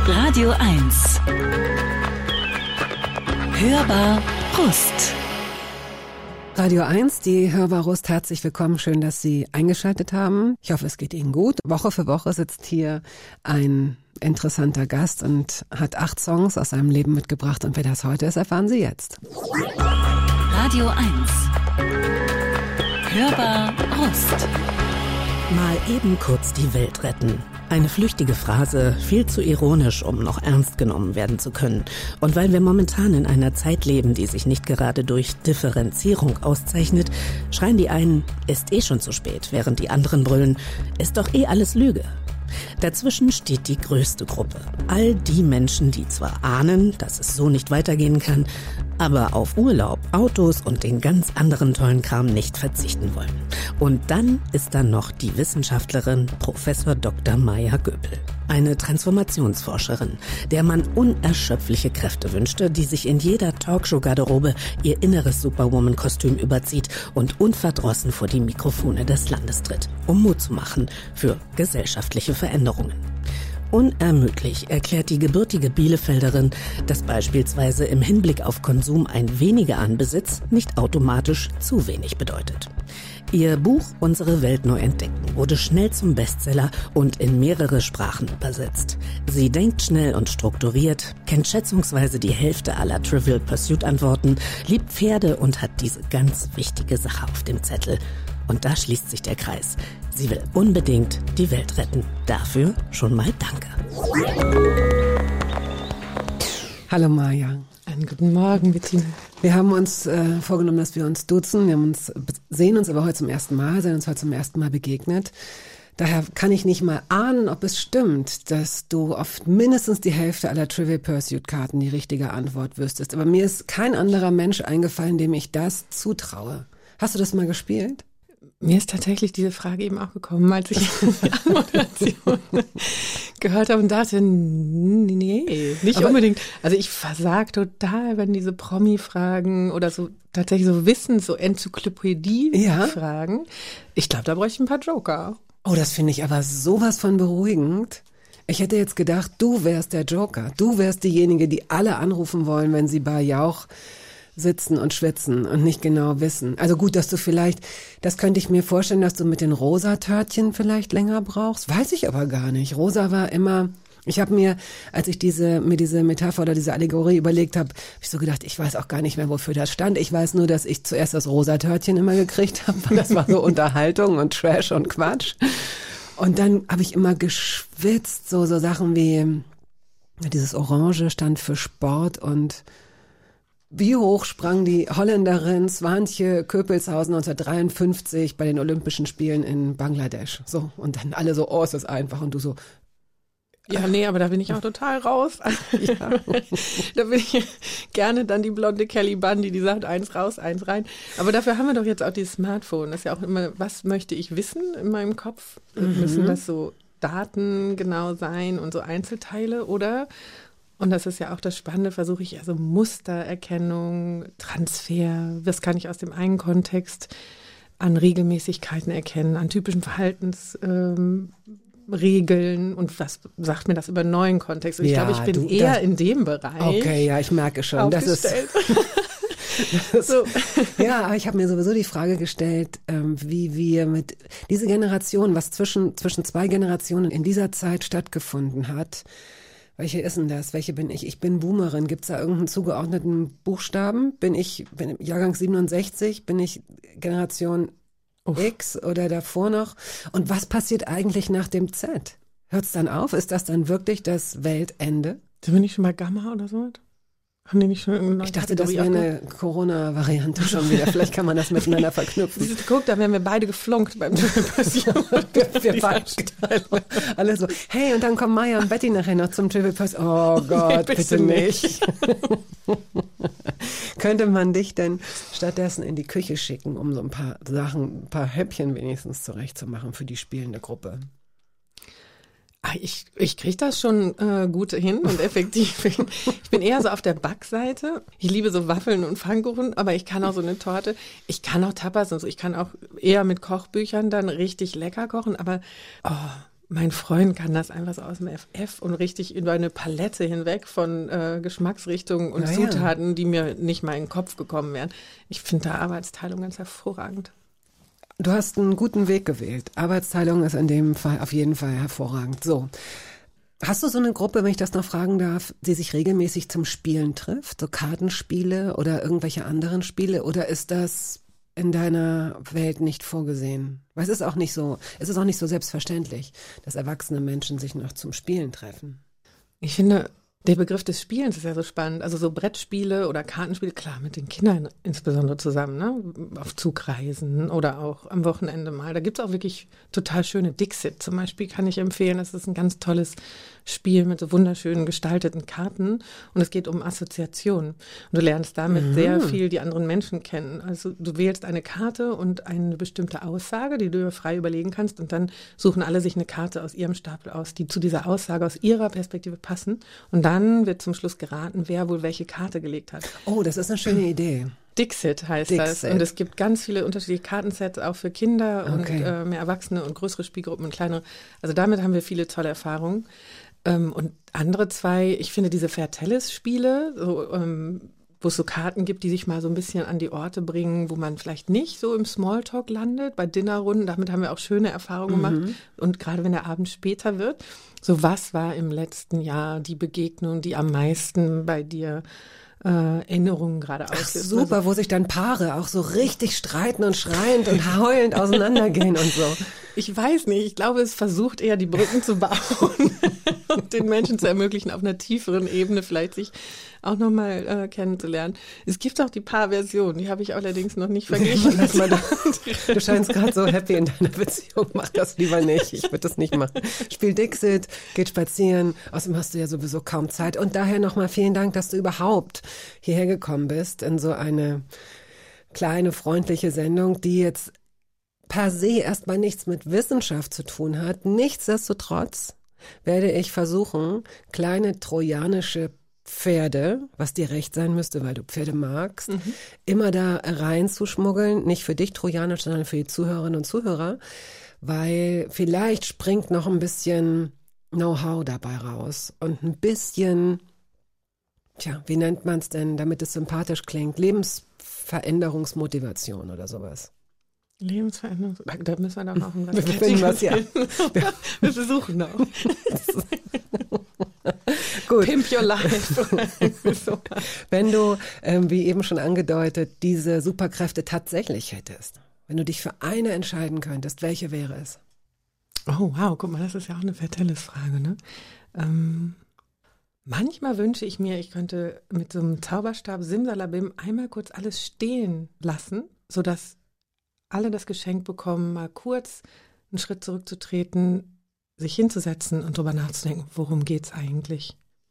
Radio 1. Hörbar Rust. Radio 1, die Hörbar Rust, herzlich willkommen. Schön, dass Sie eingeschaltet haben. Ich hoffe, es geht Ihnen gut. Woche für Woche sitzt hier ein interessanter Gast und hat 8 Songs aus seinem Leben mitgebracht. Und wer das heute ist, erfahren Sie jetzt. Radio 1. Hörbar Rust. Mal eben kurz die Welt retten. Eine flüchtige Phrase, viel zu ironisch, um noch ernst genommen werden zu können. Und weil wir momentan in einer Zeit leben, die sich nicht gerade durch Differenzierung auszeichnet, schreien die einen, ist eh schon zu spät, während die anderen brüllen, ist doch eh alles Lüge. Dazwischen steht die größte Gruppe. All die Menschen, die zwar ahnen, dass es so nicht weitergehen kann, aber auf Urlaub, Autos und den ganz anderen tollen Kram nicht verzichten wollen. Und dann ist da noch die Wissenschaftlerin Professor Dr. Maya Göpel. Eine Transformationsforscherin, der man unerschöpfliche Kräfte wünschte, die sich in jeder Talkshow-Garderobe ihr inneres Superwoman-Kostüm überzieht und unverdrossen vor die Mikrofone des Landes tritt, um Mut zu machen für gesellschaftliche Veränderungen. Unermüdlich erklärt die gebürtige Bielefelderin, dass beispielsweise im Hinblick auf Konsum ein weniger an Besitz nicht automatisch zu wenig bedeutet. Ihr Buch Unsere Welt neu entdecken wurde schnell zum Bestseller und in mehrere Sprachen übersetzt. Sie denkt schnell und strukturiert, kennt schätzungsweise die Hälfte aller Trivial Pursuit Antworten, liebt Pferde und hat diese ganz wichtige Sache auf dem Zettel. Und da schließt sich der Kreis. Sie will unbedingt die Welt retten. Dafür schon mal danke. Hallo Maya. Einen guten Morgen, Bettina. Wir haben uns vorgenommen, dass wir uns duzen. Sehen uns aber heute zum ersten Mal, sind uns heute zum ersten Mal begegnet. Daher kann ich nicht mal ahnen, ob es stimmt, dass du auf mindestens die Hälfte aller Trivial Pursuit Karten die richtige Antwort wüsstest. Aber mir ist kein anderer Mensch eingefallen, dem ich das zutraue. Hast du das mal gespielt? Mir ist tatsächlich diese Frage eben auch gekommen, als ich die Anmoderation gehört habe und dachte, nee, nicht unbedingt. Also ich versag total, wenn diese Promi-Fragen oder so tatsächlich so so Enzyklopädie-Fragen. Ich glaube, da bräuchte ich ein paar Joker. Oh, das finde ich aber sowas von beruhigend. Ich hätte jetzt gedacht, du wärst der Joker. Du wärst diejenige, die alle anrufen wollen, wenn sie bei Jauch sitzen und schwitzen und nicht genau wissen. Also gut, dass du vielleicht, das könnte ich mir vorstellen, dass du mit den Rosa-Törtchen vielleicht länger brauchst. Weiß ich aber gar nicht. Rosa war immer, ich habe mir, als ich mir diese Metapher oder diese Allegorie überlegt habe, habe ich so gedacht, ich weiß auch gar nicht mehr, wofür das stand. Ich weiß nur, dass ich zuerst das Rosa-Törtchen immer gekriegt habe. Das war so Unterhaltung und Trash und Quatsch. Und dann habe ich immer geschwitzt, so Sachen wie, dieses Orange stand für Sport und wie hoch sprang die Holländerin Swantje Köpelshausen 1953 bei den Olympischen Spielen in Bangladesch? So, und dann alle so, oh, ist das einfach. Und du so, ja, nee, aber da bin ich auch total raus. Ja. Da bin ich gerne dann die blonde Kelly Bundy, die sagt, 1 raus, 1 rein. Aber dafür haben wir doch jetzt auch dieses Smartphone. Das ist ja auch immer, was möchte ich wissen in meinem Kopf? Müssen das so Daten genau sein und so Einzelteile oder? Und das ist ja auch das Spannende, versuche ich also Mustererkennung, Transfer, was kann ich aus dem einen Kontext an Regelmäßigkeiten erkennen, an typischen Verhaltensregeln und was sagt mir das über einen neuen Kontext? Und ich glaube, ich bin eher in dem Bereich. Okay, ja, ich merke schon. Das ist so. Ja, aber ich habe mir sowieso die Frage gestellt, wie wir mit dieser Generation, was zwischen 2 Generationen in dieser Zeit stattgefunden hat. Welche ist denn das? Welche bin ich? Ich bin Boomerin. Gibt es da irgendeinen zugeordneten Buchstaben? Bin ich Jahrgang 67? Bin ich Generation X oder davor noch? Und was passiert eigentlich nach dem Z? Hört es dann auf? Ist das dann wirklich das Weltende? Sind wir nicht schon bei Gamma oder so? Haben die nicht schon ich dachte, das wäre eine Corona-Variante schon wieder. Vielleicht kann man das miteinander verknüpfen. Guck, da wären wir beide geflunkt beim Trivial wir beide. Alle so, hey, und dann kommen Maya und Betty nachher noch zum Trivial Pursuit. Oh Gott, bitte nicht. Könnte man dich denn stattdessen in die Küche schicken, um so ein paar Sachen, ein paar Häppchen wenigstens zurechtzumachen für die spielende Gruppe? Ich kriege das schon gut hin und effektiv. Ich bin eher so auf der Backseite. Ich liebe so Waffeln und Pfannkuchen, aber ich kann auch so eine Torte. Ich kann auch Tapas und so. Ich kann auch eher mit Kochbüchern dann richtig lecker kochen. Aber mein Freund kann das einfach so aus dem FF und richtig über eine Palette hinweg von Geschmacksrichtungen und Zutaten, die mir nicht mal in den Kopf gekommen wären. Ich finde da Arbeitsteilung ganz hervorragend. Du hast einen guten Weg gewählt. Arbeitsteilung ist in dem Fall auf jeden Fall hervorragend. So. Hast du so eine Gruppe, wenn ich das noch fragen darf, die sich regelmäßig zum Spielen trifft? So Kartenspiele oder irgendwelche anderen Spiele? Oder ist das in deiner Welt nicht vorgesehen? Weil es ist auch nicht so selbstverständlich, dass erwachsene Menschen sich noch zum Spielen treffen. Ich finde, der Begriff des Spielens ist ja so spannend. Also so Brettspiele oder Kartenspiele, klar, mit den Kindern insbesondere zusammen, ne? Auf Zugreisen oder auch am Wochenende mal. Da gibt es auch wirklich total schöne Dixit zum Beispiel, kann ich empfehlen. Das ist ein ganz tolles Spiel mit so wunderschönen gestalteten Karten und es geht um Assoziation. Und du lernst damit sehr viel die anderen Menschen kennen. Also du wählst eine Karte und eine bestimmte Aussage, die du dir frei überlegen kannst und dann suchen alle sich eine Karte aus ihrem Stapel aus, die zu dieser Aussage aus ihrer Perspektive passen und dann wird zum Schluss geraten, wer wohl welche Karte gelegt hat. Oh, das ist eine schöne Idee. Dixit heißt das. Und es gibt ganz viele unterschiedliche Kartensets, auch für Kinder und mehr Erwachsene und größere Spielgruppen und kleinere. Also damit haben wir viele tolle Erfahrungen. Und andere zwei, ich finde diese Fairtellis-Spiele, so, wo es so Karten gibt, die sich mal so ein bisschen an die Orte bringen, wo man vielleicht nicht so im Smalltalk landet, bei Dinnerrunden, damit haben wir auch schöne Erfahrungen gemacht. Und gerade wenn der Abend später wird, so was war im letzten Jahr die Begegnung, die am meisten bei dir Erinnerungen gerade auslöst. Super, wo sich dann Paare auch so richtig streiten und schreiend und heulend auseinandergehen und so. Ich weiß nicht, ich glaube, es versucht eher die Brücken zu bauen und den Menschen zu ermöglichen, auf einer tieferen Ebene vielleicht sich auch nochmal kennenzulernen. Es gibt auch die Paarversion, die habe ich allerdings noch nicht verglichen. Du scheinst gerade so happy in deiner Beziehung, mach das lieber nicht, ich würde das nicht machen. Spiel Dixit, geht spazieren, außerdem hast du ja sowieso kaum Zeit und daher nochmal vielen Dank, dass du überhaupt hierher gekommen bist in so eine kleine, freundliche Sendung, die jetzt per se erstmal nichts mit Wissenschaft zu tun hat. Nichtsdestotrotz werde ich versuchen, kleine trojanische Pferde, was dir recht sein müsste, weil du Pferde magst, immer da reinzuschmuggeln. Nicht für dich trojanisch, sondern für die Zuhörerinnen und Zuhörer, weil vielleicht springt noch ein bisschen Know-how dabei raus und ein bisschen, wie nennt man es denn, damit es sympathisch klingt, Lebensveränderungsmotivation oder sowas. Lebensveränderung, da müssen wir doch noch ein wir finden was, ja. Wir versuchen noch. Gut. Pimp your life. Wenn du, wie eben schon angedeutet, diese Superkräfte tatsächlich hättest, wenn du dich für eine entscheiden könntest, welche wäre es? Oh, wow, guck mal, das ist ja auch eine Fairtellis-Frage, ne? Manchmal wünsche ich mir, ich könnte mit so einem Zauberstab Simsalabim einmal kurz alles stehen lassen, sodass alle das Geschenk bekommen, mal kurz einen Schritt zurückzutreten, sich hinzusetzen und drüber nachzudenken, worum geht's eigentlich?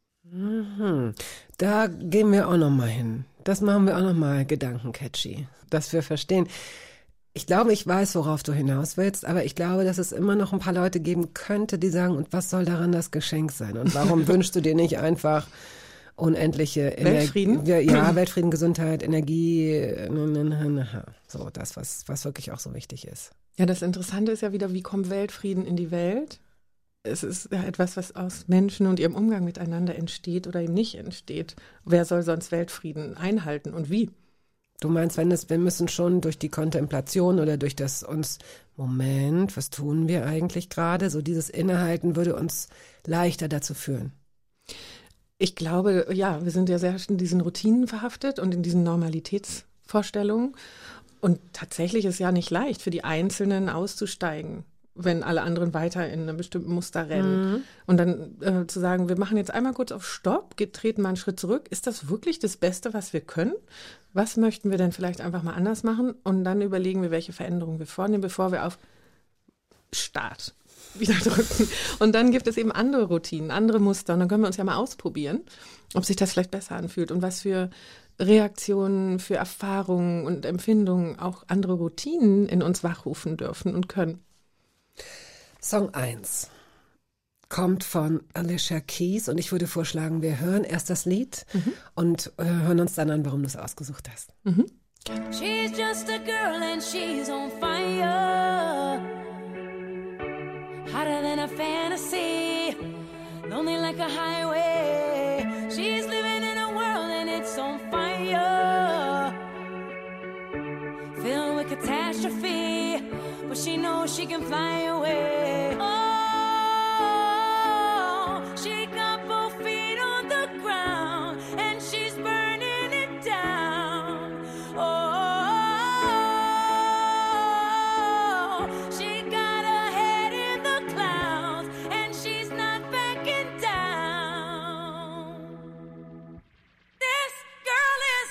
Da gehen wir auch nochmal hin. Das machen wir auch nochmal gedankencatchy, dass wir verstehen. Ich glaube, ich weiß, worauf du hinaus willst, aber ich glaube, dass es immer noch ein paar Leute geben könnte, die sagen, und was soll daran das Geschenk sein? Und warum wünschst du dir nicht einfach unendliche Weltfrieden? Ja, Weltfrieden, Gesundheit, Energie, so das, was wirklich auch so wichtig ist. Ja, das Interessante ist ja wieder, wie kommt Weltfrieden in die Welt? Es ist ja etwas, was aus Menschen und ihrem Umgang miteinander entsteht oder eben nicht entsteht. Wer soll sonst Weltfrieden einhalten und wie? Du meinst, wir müssen schon durch die Kontemplation oder durch das Moment, was tun wir eigentlich gerade? So dieses Innehalten würde uns leichter dazu führen. Ich glaube, ja, wir sind ja sehr in diesen Routinen verhaftet und in diesen Normalitätsvorstellungen. Und tatsächlich ist ja nicht leicht für die Einzelnen auszusteigen, wenn alle anderen weiter in einem bestimmten Muster rennen. Und dann zu sagen, wir machen jetzt einmal kurz auf Stopp, treten mal einen Schritt zurück. Ist das wirklich das Beste, was wir können? Was möchten wir denn vielleicht einfach mal anders machen? Und dann überlegen wir, welche Veränderungen wir vornehmen, bevor wir auf Start wieder drücken. Und dann gibt es eben andere Routinen, andere Muster. Und dann können wir uns ja mal ausprobieren, ob sich das vielleicht besser anfühlt und was für Reaktionen, für Erfahrungen und Empfindungen auch andere Routinen in uns wachrufen dürfen und können. Song 1 kommt von Alicia Keys und ich würde vorschlagen, wir hören erst das Lied und hören uns dann an, warum du es ausgesucht hast. She's just a girl and she's on fire. hotter than a fantasy, lonely like a highway. She's living in a world and it's on fire, filled with catastrophe, but she knows she can fly away. Oh, she got both feet on the ground and she's burning it down. Oh, she got her head in the clouds and she's not backing down. This girl is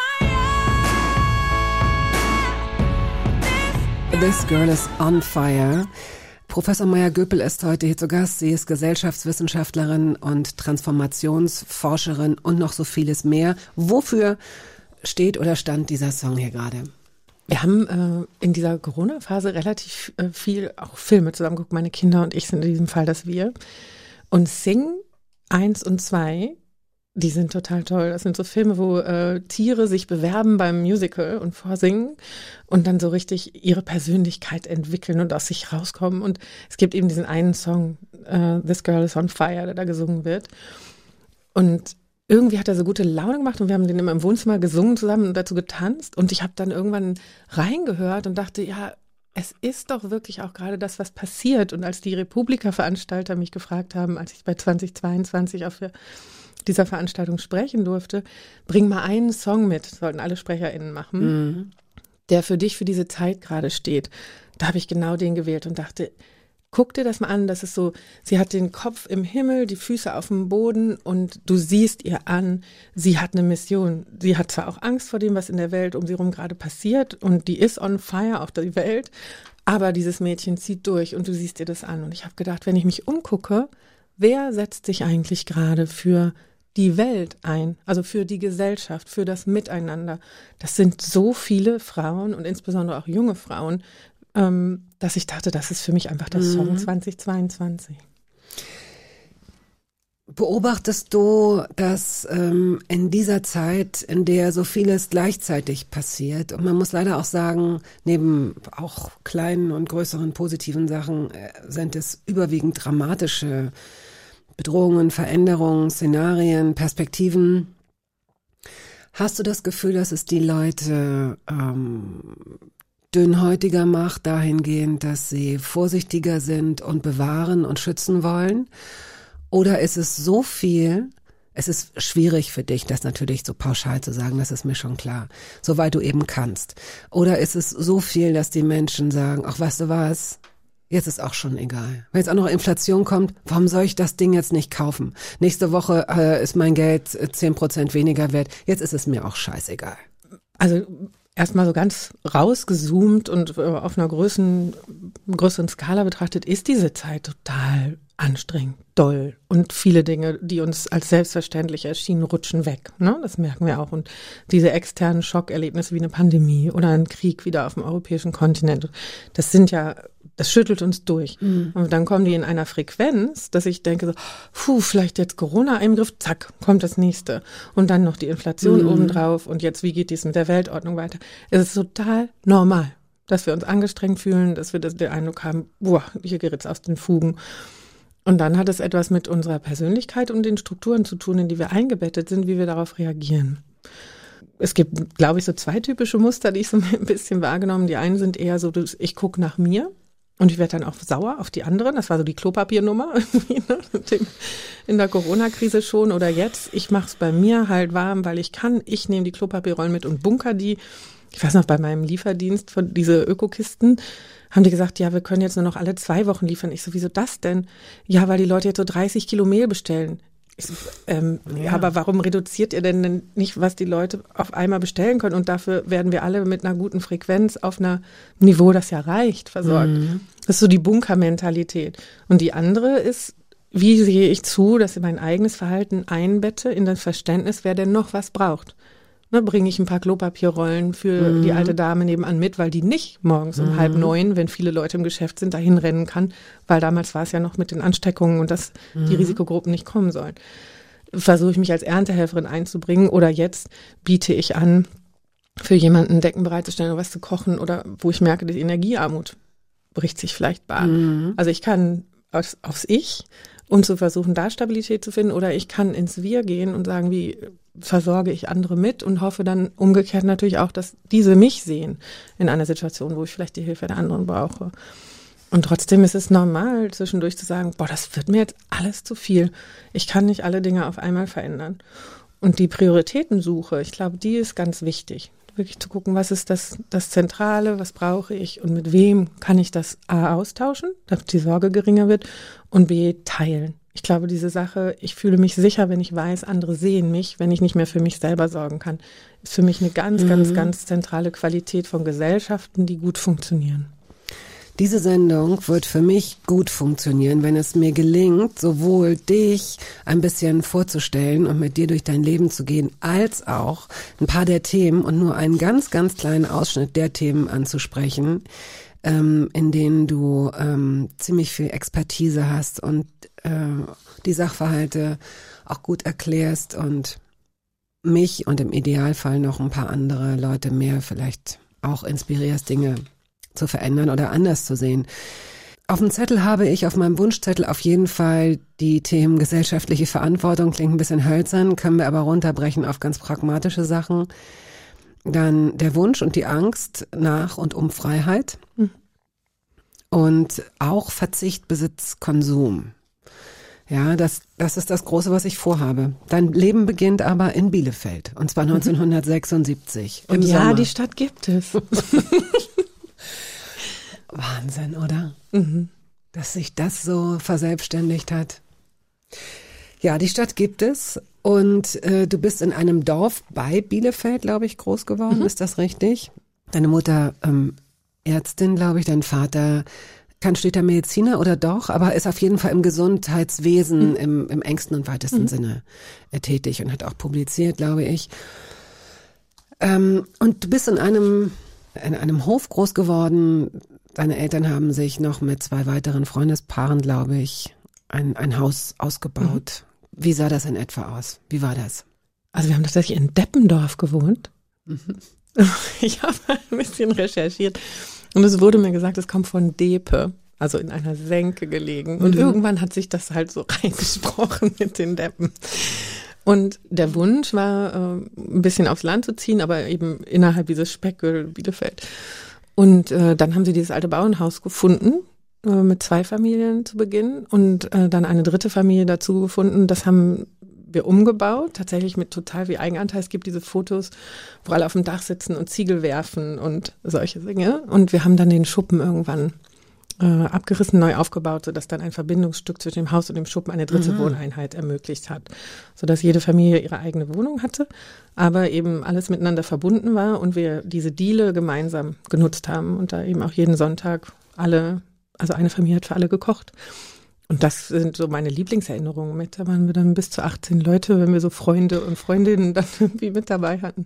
on fire. This Girl is on Fire. Professor Meyer-Göpel ist heute hier zu Gast. Sie ist Gesellschaftswissenschaftlerin und Transformationsforscherin und noch so vieles mehr. Wofür steht oder stand dieser Song hier gerade? Wir haben in dieser Corona-Phase relativ viel auch Filme zusammengeguckt. Meine Kinder und ich sind in diesem Fall das Wir. Und Sing 1 und 2, die sind total toll. Das sind so Filme, wo Tiere sich bewerben beim Musical und vorsingen und dann so richtig ihre Persönlichkeit entwickeln und aus sich rauskommen. Und es gibt eben diesen einen Song, This Girl is on Fire, der da gesungen wird. Und irgendwie hat er so gute Laune gemacht und wir haben den immer im Wohnzimmer gesungen zusammen und dazu getanzt. Und ich habe dann irgendwann reingehört und dachte, ja, es ist doch wirklich auch gerade das, was passiert. Und als die Republika-Veranstalter mich gefragt haben, als ich bei 2022 auf dieser Veranstaltung sprechen durfte, bring mal einen Song mit, sollten alle SprecherInnen machen, der für dich für diese Zeit gerade steht. Da habe ich genau den gewählt und dachte, guck dir das mal an, das ist so, sie hat den Kopf im Himmel, die Füße auf dem Boden und du siehst ihr an, sie hat eine Mission. Sie hat zwar auch Angst vor dem, was in der Welt um sie herum gerade passiert und die ist on fire auf der Welt, aber dieses Mädchen zieht durch und du siehst ihr das an. Und ich habe gedacht, wenn ich mich umgucke, wer setzt sich eigentlich gerade für die Welt ein, also für die Gesellschaft, für das Miteinander. Das sind so viele Frauen und insbesondere auch junge Frauen, dass ich dachte, das ist für mich einfach der Song 2022. Beobachtest du, dass in dieser Zeit, in der so vieles gleichzeitig passiert, und man muss leider auch sagen, neben auch kleinen und größeren positiven Sachen sind es überwiegend dramatische Bedrohungen, Veränderungen, Szenarien, Perspektiven. Hast du das Gefühl, dass es die Leute dünnhäutiger macht, dahingehend, dass sie vorsichtiger sind und bewahren und schützen wollen? Oder ist es so viel, es ist schwierig für dich, das natürlich so pauschal zu sagen, das ist mir schon klar, soweit du eben kannst. Oder ist es so viel, dass die Menschen sagen, ach, weißt du was, jetzt ist auch schon egal. Wenn jetzt auch noch Inflation kommt, warum soll ich das Ding jetzt nicht kaufen? Nächste Woche ist mein Geld 10% weniger wert. Jetzt ist es mir auch scheißegal. Also erstmal so ganz rausgezoomt und auf einer größeren Skala betrachtet, ist diese Zeit total anstrengend, doll. Und viele Dinge, die uns als selbstverständlich erschienen, rutschen weg. Ne? Das merken wir auch. Und diese externen Schockerlebnisse wie eine Pandemie oder ein Krieg wieder auf dem europäischen Kontinent, das schüttelt uns durch. Und dann kommen die in einer Frequenz, dass ich denke so, vielleicht jetzt Corona im Griff, zack, kommt das nächste. Und dann noch die Inflation obendrauf und jetzt, wie geht dies mit der Weltordnung weiter? Es ist total normal, dass wir uns angestrengt fühlen, dass wir den Eindruck haben, hier geht's aus den Fugen. Und dann hat es etwas mit unserer Persönlichkeit und den Strukturen zu tun, in die wir eingebettet sind, wie wir darauf reagieren. Es gibt, glaube ich, so zwei typische Muster, die ich so ein bisschen wahrgenommen. Die einen sind eher so, ich gucke nach mir. Und ich werde dann auch sauer auf die anderen. Das war so die Klopapiernummer in der Corona-Krise schon oder jetzt. Ich mache es bei mir halt warm, weil ich kann. Ich nehme die Klopapierrollen mit und bunker die. Ich weiß noch, bei meinem Lieferdienst von diese Ökokisten haben die gesagt, ja, wir können jetzt nur noch alle 2 Wochen liefern. Ich so, wieso das denn? Ja, weil die Leute jetzt so 30 Kilo Mehl bestellen. Ich so, ja, aber warum reduziert ihr denn nicht, was die Leute auf einmal bestellen können? Und dafür werden wir alle mit einer guten Frequenz auf einem Niveau, das ja reicht, versorgt. Das ist so die Bunkermentalität. Und die andere ist, wie sehe ich zu, dass ich mein eigenes Verhalten einbette in das Verständnis, wer denn noch was braucht. Ne, bringe ich ein paar Klopapierrollen für die alte Dame nebenan mit, weil die nicht morgens um 8:30, wenn viele Leute im Geschäft sind, dahin rennen kann, weil damals war es ja noch mit den Ansteckungen und dass die Risikogruppen nicht kommen sollen. Versuche ich mich als Erntehelferin einzubringen oder jetzt biete ich an, für jemanden Decken bereitzustellen oder was zu kochen oder wo ich merke, die Energiearmut bricht sich vielleicht Bahn. Also ich kann aufs Ich und zu versuchen, da Stabilität zu finden, oder ich kann ins Wir gehen und sagen, wie versorge ich andere mit, und hoffe dann umgekehrt natürlich auch, dass diese mich sehen in einer Situation, wo ich vielleicht die Hilfe der anderen brauche. Und trotzdem ist es normal, zwischendurch zu sagen, boah, das wird mir jetzt alles zu viel. Ich kann nicht alle Dinge auf einmal verändern. Und die Prioritätensuche, ich glaube, die ist ganz wichtig. Wirklich zu gucken, was ist das Zentrale, was brauche ich und mit wem kann ich das A austauschen, damit die Sorge geringer wird, und B teilen. Ich glaube, diese Sache, ich fühle mich sicher, wenn ich weiß, andere sehen mich, wenn ich nicht mehr für mich selber sorgen kann, ist für mich eine ganz, ganz zentrale Qualität von Gesellschaften, die gut funktionieren. Diese Sendung wird für mich gut funktionieren, wenn es mir gelingt, sowohl dich ein bisschen vorzustellen und mit dir durch dein Leben zu gehen, als auch ein paar der Themen und nur einen ganz, ganz kleinen Ausschnitt der Themen anzusprechen, in denen du ziemlich viel Expertise hast und die Sachverhalte auch gut erklärst und mich und im Idealfall noch ein paar andere Leute mehr vielleicht auch inspirierst, Dinge zu verändern oder anders zu sehen. Auf dem Zettel habe ich, auf meinem Wunschzettel auf jeden Fall die Themen gesellschaftliche Verantwortung, klingt ein bisschen hölzern, können wir aber runterbrechen auf ganz pragmatische Sachen. Dann der Wunsch und die Angst nach und um Freiheit und auch Verzicht, Besitz, Konsum. Ja, das ist das Große, was ich vorhabe. Dein Leben beginnt aber in Bielefeld, und zwar 1976. Und ja, Sommer. Die Stadt gibt es. Wahnsinn, oder? Dass sich das so verselbstständigt hat. Ja, die Stadt gibt es, und du bist in einem Dorf bei Bielefeld, glaube ich, groß geworden. Ist das richtig? Deine Mutter Ärztin, glaube ich, dein Vater kein steter Mediziner oder doch, aber ist auf jeden Fall im Gesundheitswesen im engsten und weitesten Sinne tätig und hat auch publiziert, glaube ich. Und du bist in einem Hof groß geworden. Deine Eltern haben sich noch mit 2 weiteren Freundespaaren, glaube ich, ein Haus ausgebaut. Wie sah das in etwa aus? Wie war das? Also wir haben tatsächlich in Deppendorf gewohnt. Ich habe ein bisschen recherchiert und es wurde mir gesagt, es kommt von Depe, also in einer Senke gelegen. Und irgendwann hat sich das halt so reingesprochen mit den Deppen. Und der Wunsch war, ein bisschen aufs Land zu ziehen, aber eben innerhalb dieses Speckgürtel Bielefeld. Und dann haben sie dieses alte Bauernhaus gefunden, mit 2 Familien zu Beginn, und dann eine 3. Familie dazu gefunden. Das haben wir umgebaut, tatsächlich mit total viel Eigenanteil. Es gibt diese Fotos, wo alle auf dem Dach sitzen und Ziegel werfen und solche Dinge. Und wir haben dann den Schuppen irgendwann abgerissen, neu aufgebaut, sodass dann ein Verbindungsstück zwischen dem Haus und dem Schuppen eine 3. Wohneinheit ermöglicht hat, sodass jede Familie ihre eigene Wohnung hatte, aber eben alles miteinander verbunden war und wir diese Diele gemeinsam genutzt haben und da eben auch jeden Sonntag eine Familie hat für alle gekocht. Und das sind so meine Lieblingserinnerungen mit. Da waren wir dann bis zu 18 Leute, wenn wir so Freunde und Freundinnen dann irgendwie mit dabei hatten.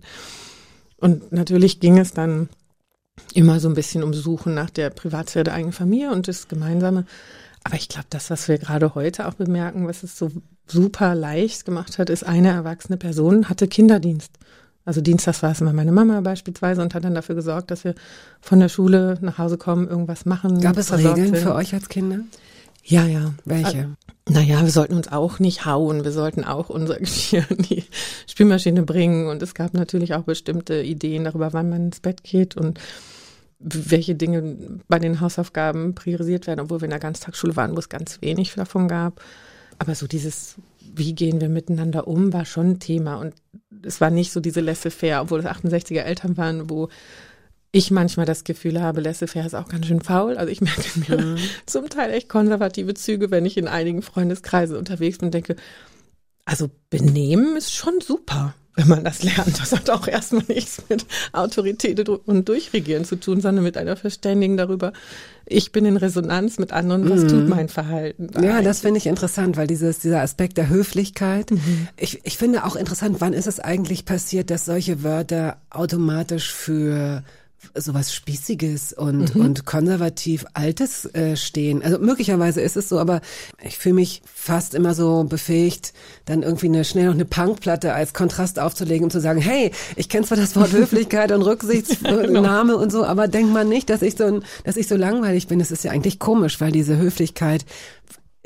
Und natürlich ging es dann immer so ein bisschen um Suchen nach der Privatsphäre der eigenen Familie und das Gemeinsame. Aber ich glaube, das, was wir gerade heute auch bemerken, was es so super leicht gemacht hat, ist, eine erwachsene Person hatte Kinderdienst. Also dienstags war es immer meine Mama beispielsweise und hat dann dafür gesorgt, dass wir von der Schule nach Hause kommen, irgendwas machen. Gab es Regeln für euch als Kinder? Ja, ja. Welche? Naja, wir sollten uns auch nicht hauen. Wir sollten auch unser Geschirr in die Spülmaschine bringen. Und es gab natürlich auch bestimmte Ideen darüber, wann man ins Bett geht und welche Dinge bei den Hausaufgaben priorisiert werden, obwohl wir in der Ganztagsschule waren, wo es ganz wenig davon gab. Aber so dieses, wie gehen wir miteinander um, war schon ein Thema. Und es war nicht so diese Laissez-faire, obwohl es 68er Eltern waren, wo ich manchmal das Gefühl habe, Laissez-faire ist auch ganz schön faul. Also ich merke mir zum Teil echt konservative Züge, wenn ich in einigen Freundeskreisen unterwegs bin und denke, also Benehmen ist schon super, wenn man das lernt. Das hat auch erstmal nichts mit Autorität und Durchregieren zu tun, sondern mit einer Verständigung darüber, ich bin in Resonanz mit anderen, was tut mein Verhalten? Ja, eigentlich? Das finde ich interessant, weil dieser Aspekt der Höflichkeit, ich finde auch interessant, wann ist es eigentlich passiert, dass solche Wörter automatisch für sowas Spießiges und konservativ Altes stehen. Also möglicherweise ist es so, aber ich fühle mich fast immer so befähigt, dann irgendwie schnell noch eine Punkplatte als Kontrast aufzulegen, um zu sagen, hey, ich kenne zwar das Wort Höflichkeit und Rücksichtnahme und so, aber denk mal nicht, dass ich so langweilig bin. Das ist ja eigentlich komisch, weil diese Höflichkeit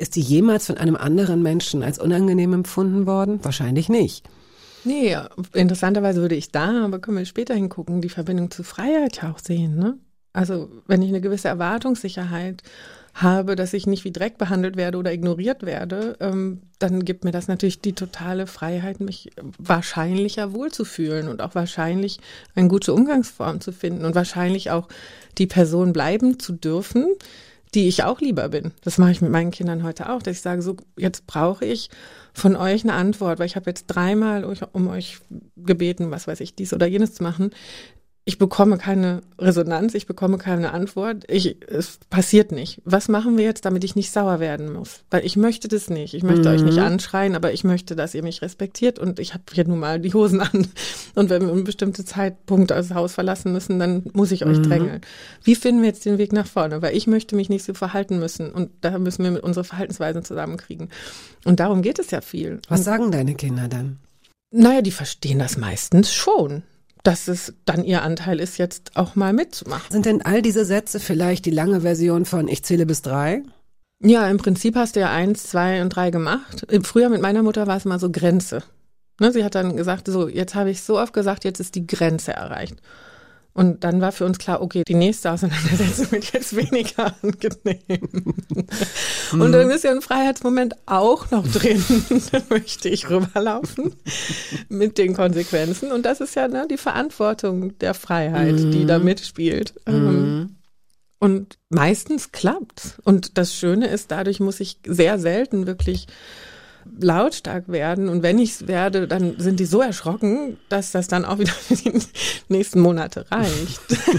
Ist die jemals von einem anderen Menschen als unangenehm empfunden worden? Wahrscheinlich nicht. Nee, interessanterweise würde ich da, aber können wir später hingucken, die Verbindung zu Freiheit ja auch sehen, ne? Also wenn ich eine gewisse Erwartungssicherheit habe, dass ich nicht wie Dreck behandelt werde oder ignoriert werde, dann gibt mir das natürlich die totale Freiheit, mich wahrscheinlicher wohlzufühlen und auch wahrscheinlich eine gute Umgangsform zu finden und wahrscheinlich auch die Person bleiben zu dürfen, die ich auch lieber bin. Das mache ich mit meinen Kindern heute auch, dass ich sage, so jetzt brauche ich von euch eine Antwort, weil ich habe jetzt 3-mal um euch gebeten, was weiß ich, dies oder jenes zu machen. Ich bekomme keine Resonanz, ich bekomme keine Antwort, es passiert nicht. Was machen wir jetzt, damit ich nicht sauer werden muss? Weil ich möchte das nicht. Ich möchte euch nicht anschreien, aber ich möchte, dass ihr mich respektiert und ich habe hier nun mal die Hosen an. Und wenn wir um einen bestimmten Zeitpunkt das Haus verlassen müssen, dann muss ich euch drängeln. Wie finden wir jetzt den Weg nach vorne? Weil ich möchte mich nicht so verhalten müssen und da müssen wir unsere Verhaltensweisen zusammenkriegen. Und darum geht es ja viel. Was sagen deine Kinder dann? Naja, die verstehen das meistens schon, dass es dann ihr Anteil ist, jetzt auch mal mitzumachen. Sind denn all diese Sätze vielleicht die lange Version von Ich zähle bis 3? Ja, im Prinzip hast du ja 1, 2 und 3 gemacht. Früher mit meiner Mutter war es mal so Grenze. Ne, sie hat dann gesagt, so, jetzt habe ich so oft gesagt, jetzt ist die Grenze erreicht. Und dann war für uns klar, okay, die nächste Auseinandersetzung wird jetzt weniger angenehm. Und dann ist ja ein Freiheitsmoment auch noch drin. Da möchte ich rüberlaufen mit den Konsequenzen. Und das ist ja die Verantwortung der Freiheit, die da mitspielt. Und meistens klappt's. Und das Schöne ist, dadurch muss ich sehr selten wirklich lautstark werden. Und wenn ich es werde, dann sind die so erschrocken, dass das dann auch wieder für die nächsten Monate reicht.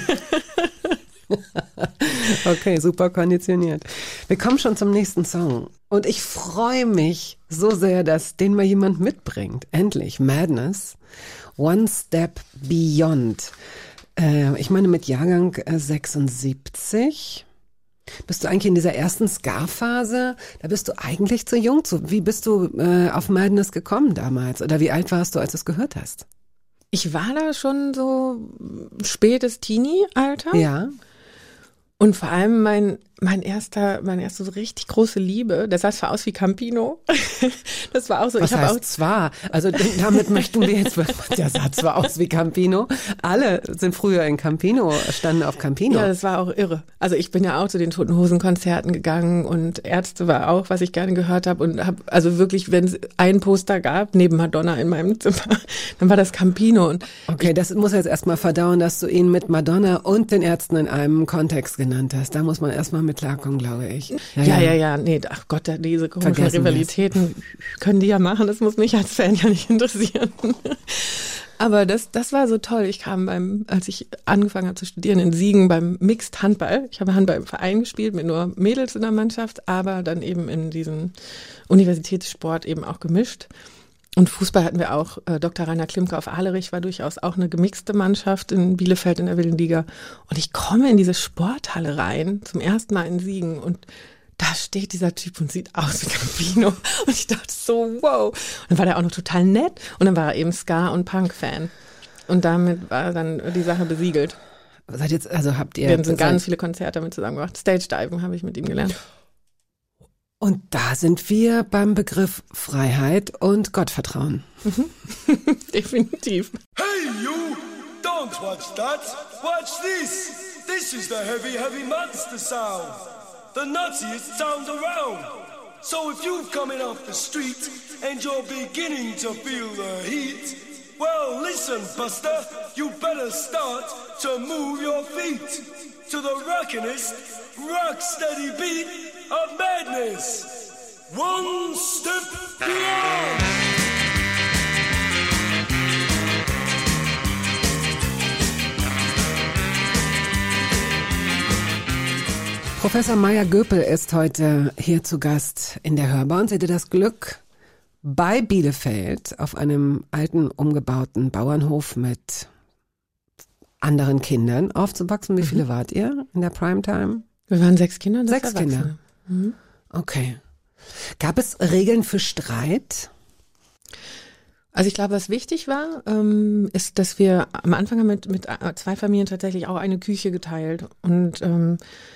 Okay, super konditioniert. Wir kommen schon zum nächsten Song. Und ich freue mich so sehr, dass den mal jemand mitbringt. Endlich, Madness, One Step Beyond. Ich meine mit Jahrgang 76. Bist du eigentlich in dieser ersten Ska-Phase? Da bist du eigentlich zu jung zu. Wie bist du auf Madness gekommen damals? Oder wie alt warst du, als du es gehört hast? Ich war da schon so spätes Teenie-Alter. Ja. Und vor allem meine erste so richtig große Liebe, der sah zwar aus wie Campino. Das war auch so. Was heißt zwar? Also damit möchten wir jetzt, der sah zwar aus wie Campino. Alle sind früher in Campino, standen auf Campino. Ja, das war auch irre. Also ich bin ja auch zu den Toten Hosen Konzerten gegangen und Ärzte war auch, was ich gerne gehört habe und habe also wirklich, wenn es ein Poster gab, neben Madonna in meinem Zimmer, dann war das Campino. Und okay, das muss jetzt erstmal verdauen, dass du ihn mit Madonna und den Ärzten in einem Kontext genannt hast. Da muss man erstmal mit klarkommen, glaube ich. Ja. Nee, ach Gott, diese komischen Rivalitäten können die ja machen. Das muss mich als Fan ja nicht interessieren. Aber das war so toll. Ich kam als ich angefangen habe zu studieren in Siegen beim Mixed Handball. Ich habe Handball im Verein gespielt mit nur Mädels in der Mannschaft, aber dann eben in diesem Universitätssport eben auch gemischt. Und Fußball hatten wir auch, Dr. Rainer Klimke auf Ahlerich war durchaus auch eine gemixte Mannschaft in Bielefeld in der Wilden Liga. Und ich komme in diese Sporthalle rein, zum ersten Mal in Siegen und da steht dieser Typ und sieht aus wie Campino. Und ich dachte so, wow. Und dann war der auch noch total nett und dann war er eben Ska- und Punk-Fan. Und damit war dann die Sache besiegelt. Seid jetzt, also habt ihr... Wir haben ganz viele Konzerte damit zusammen gemacht. Stage Diving habe ich mit ihm gelernt. Und da sind wir beim Begriff Freiheit und Gottvertrauen. Definitiv. Hey you! Don't watch that! Watch this! This is the heavy, heavy monster sound! The nuttiest sound around! So if you've coming off the street and you're beginning to feel the heat, well listen, Buster, you better start to move your feet to the rockinest, rock steady beat of madness. One step beyond. Professor Meyer-Göpel ist heute hier zu Gast in der Hörbar und sie hatte das Glück, bei Bielefeld auf einem alten, umgebauten Bauernhof mit anderen Kindern aufzuwachsen. Wie viele wart ihr in der Primetime? Wir waren 6 Kinder und 6 Kinder. Okay. Gab es Regeln für Streit? Also ich glaube, was wichtig war, ist, dass wir am Anfang haben mit 2 Familien tatsächlich auch eine Küche geteilt. Und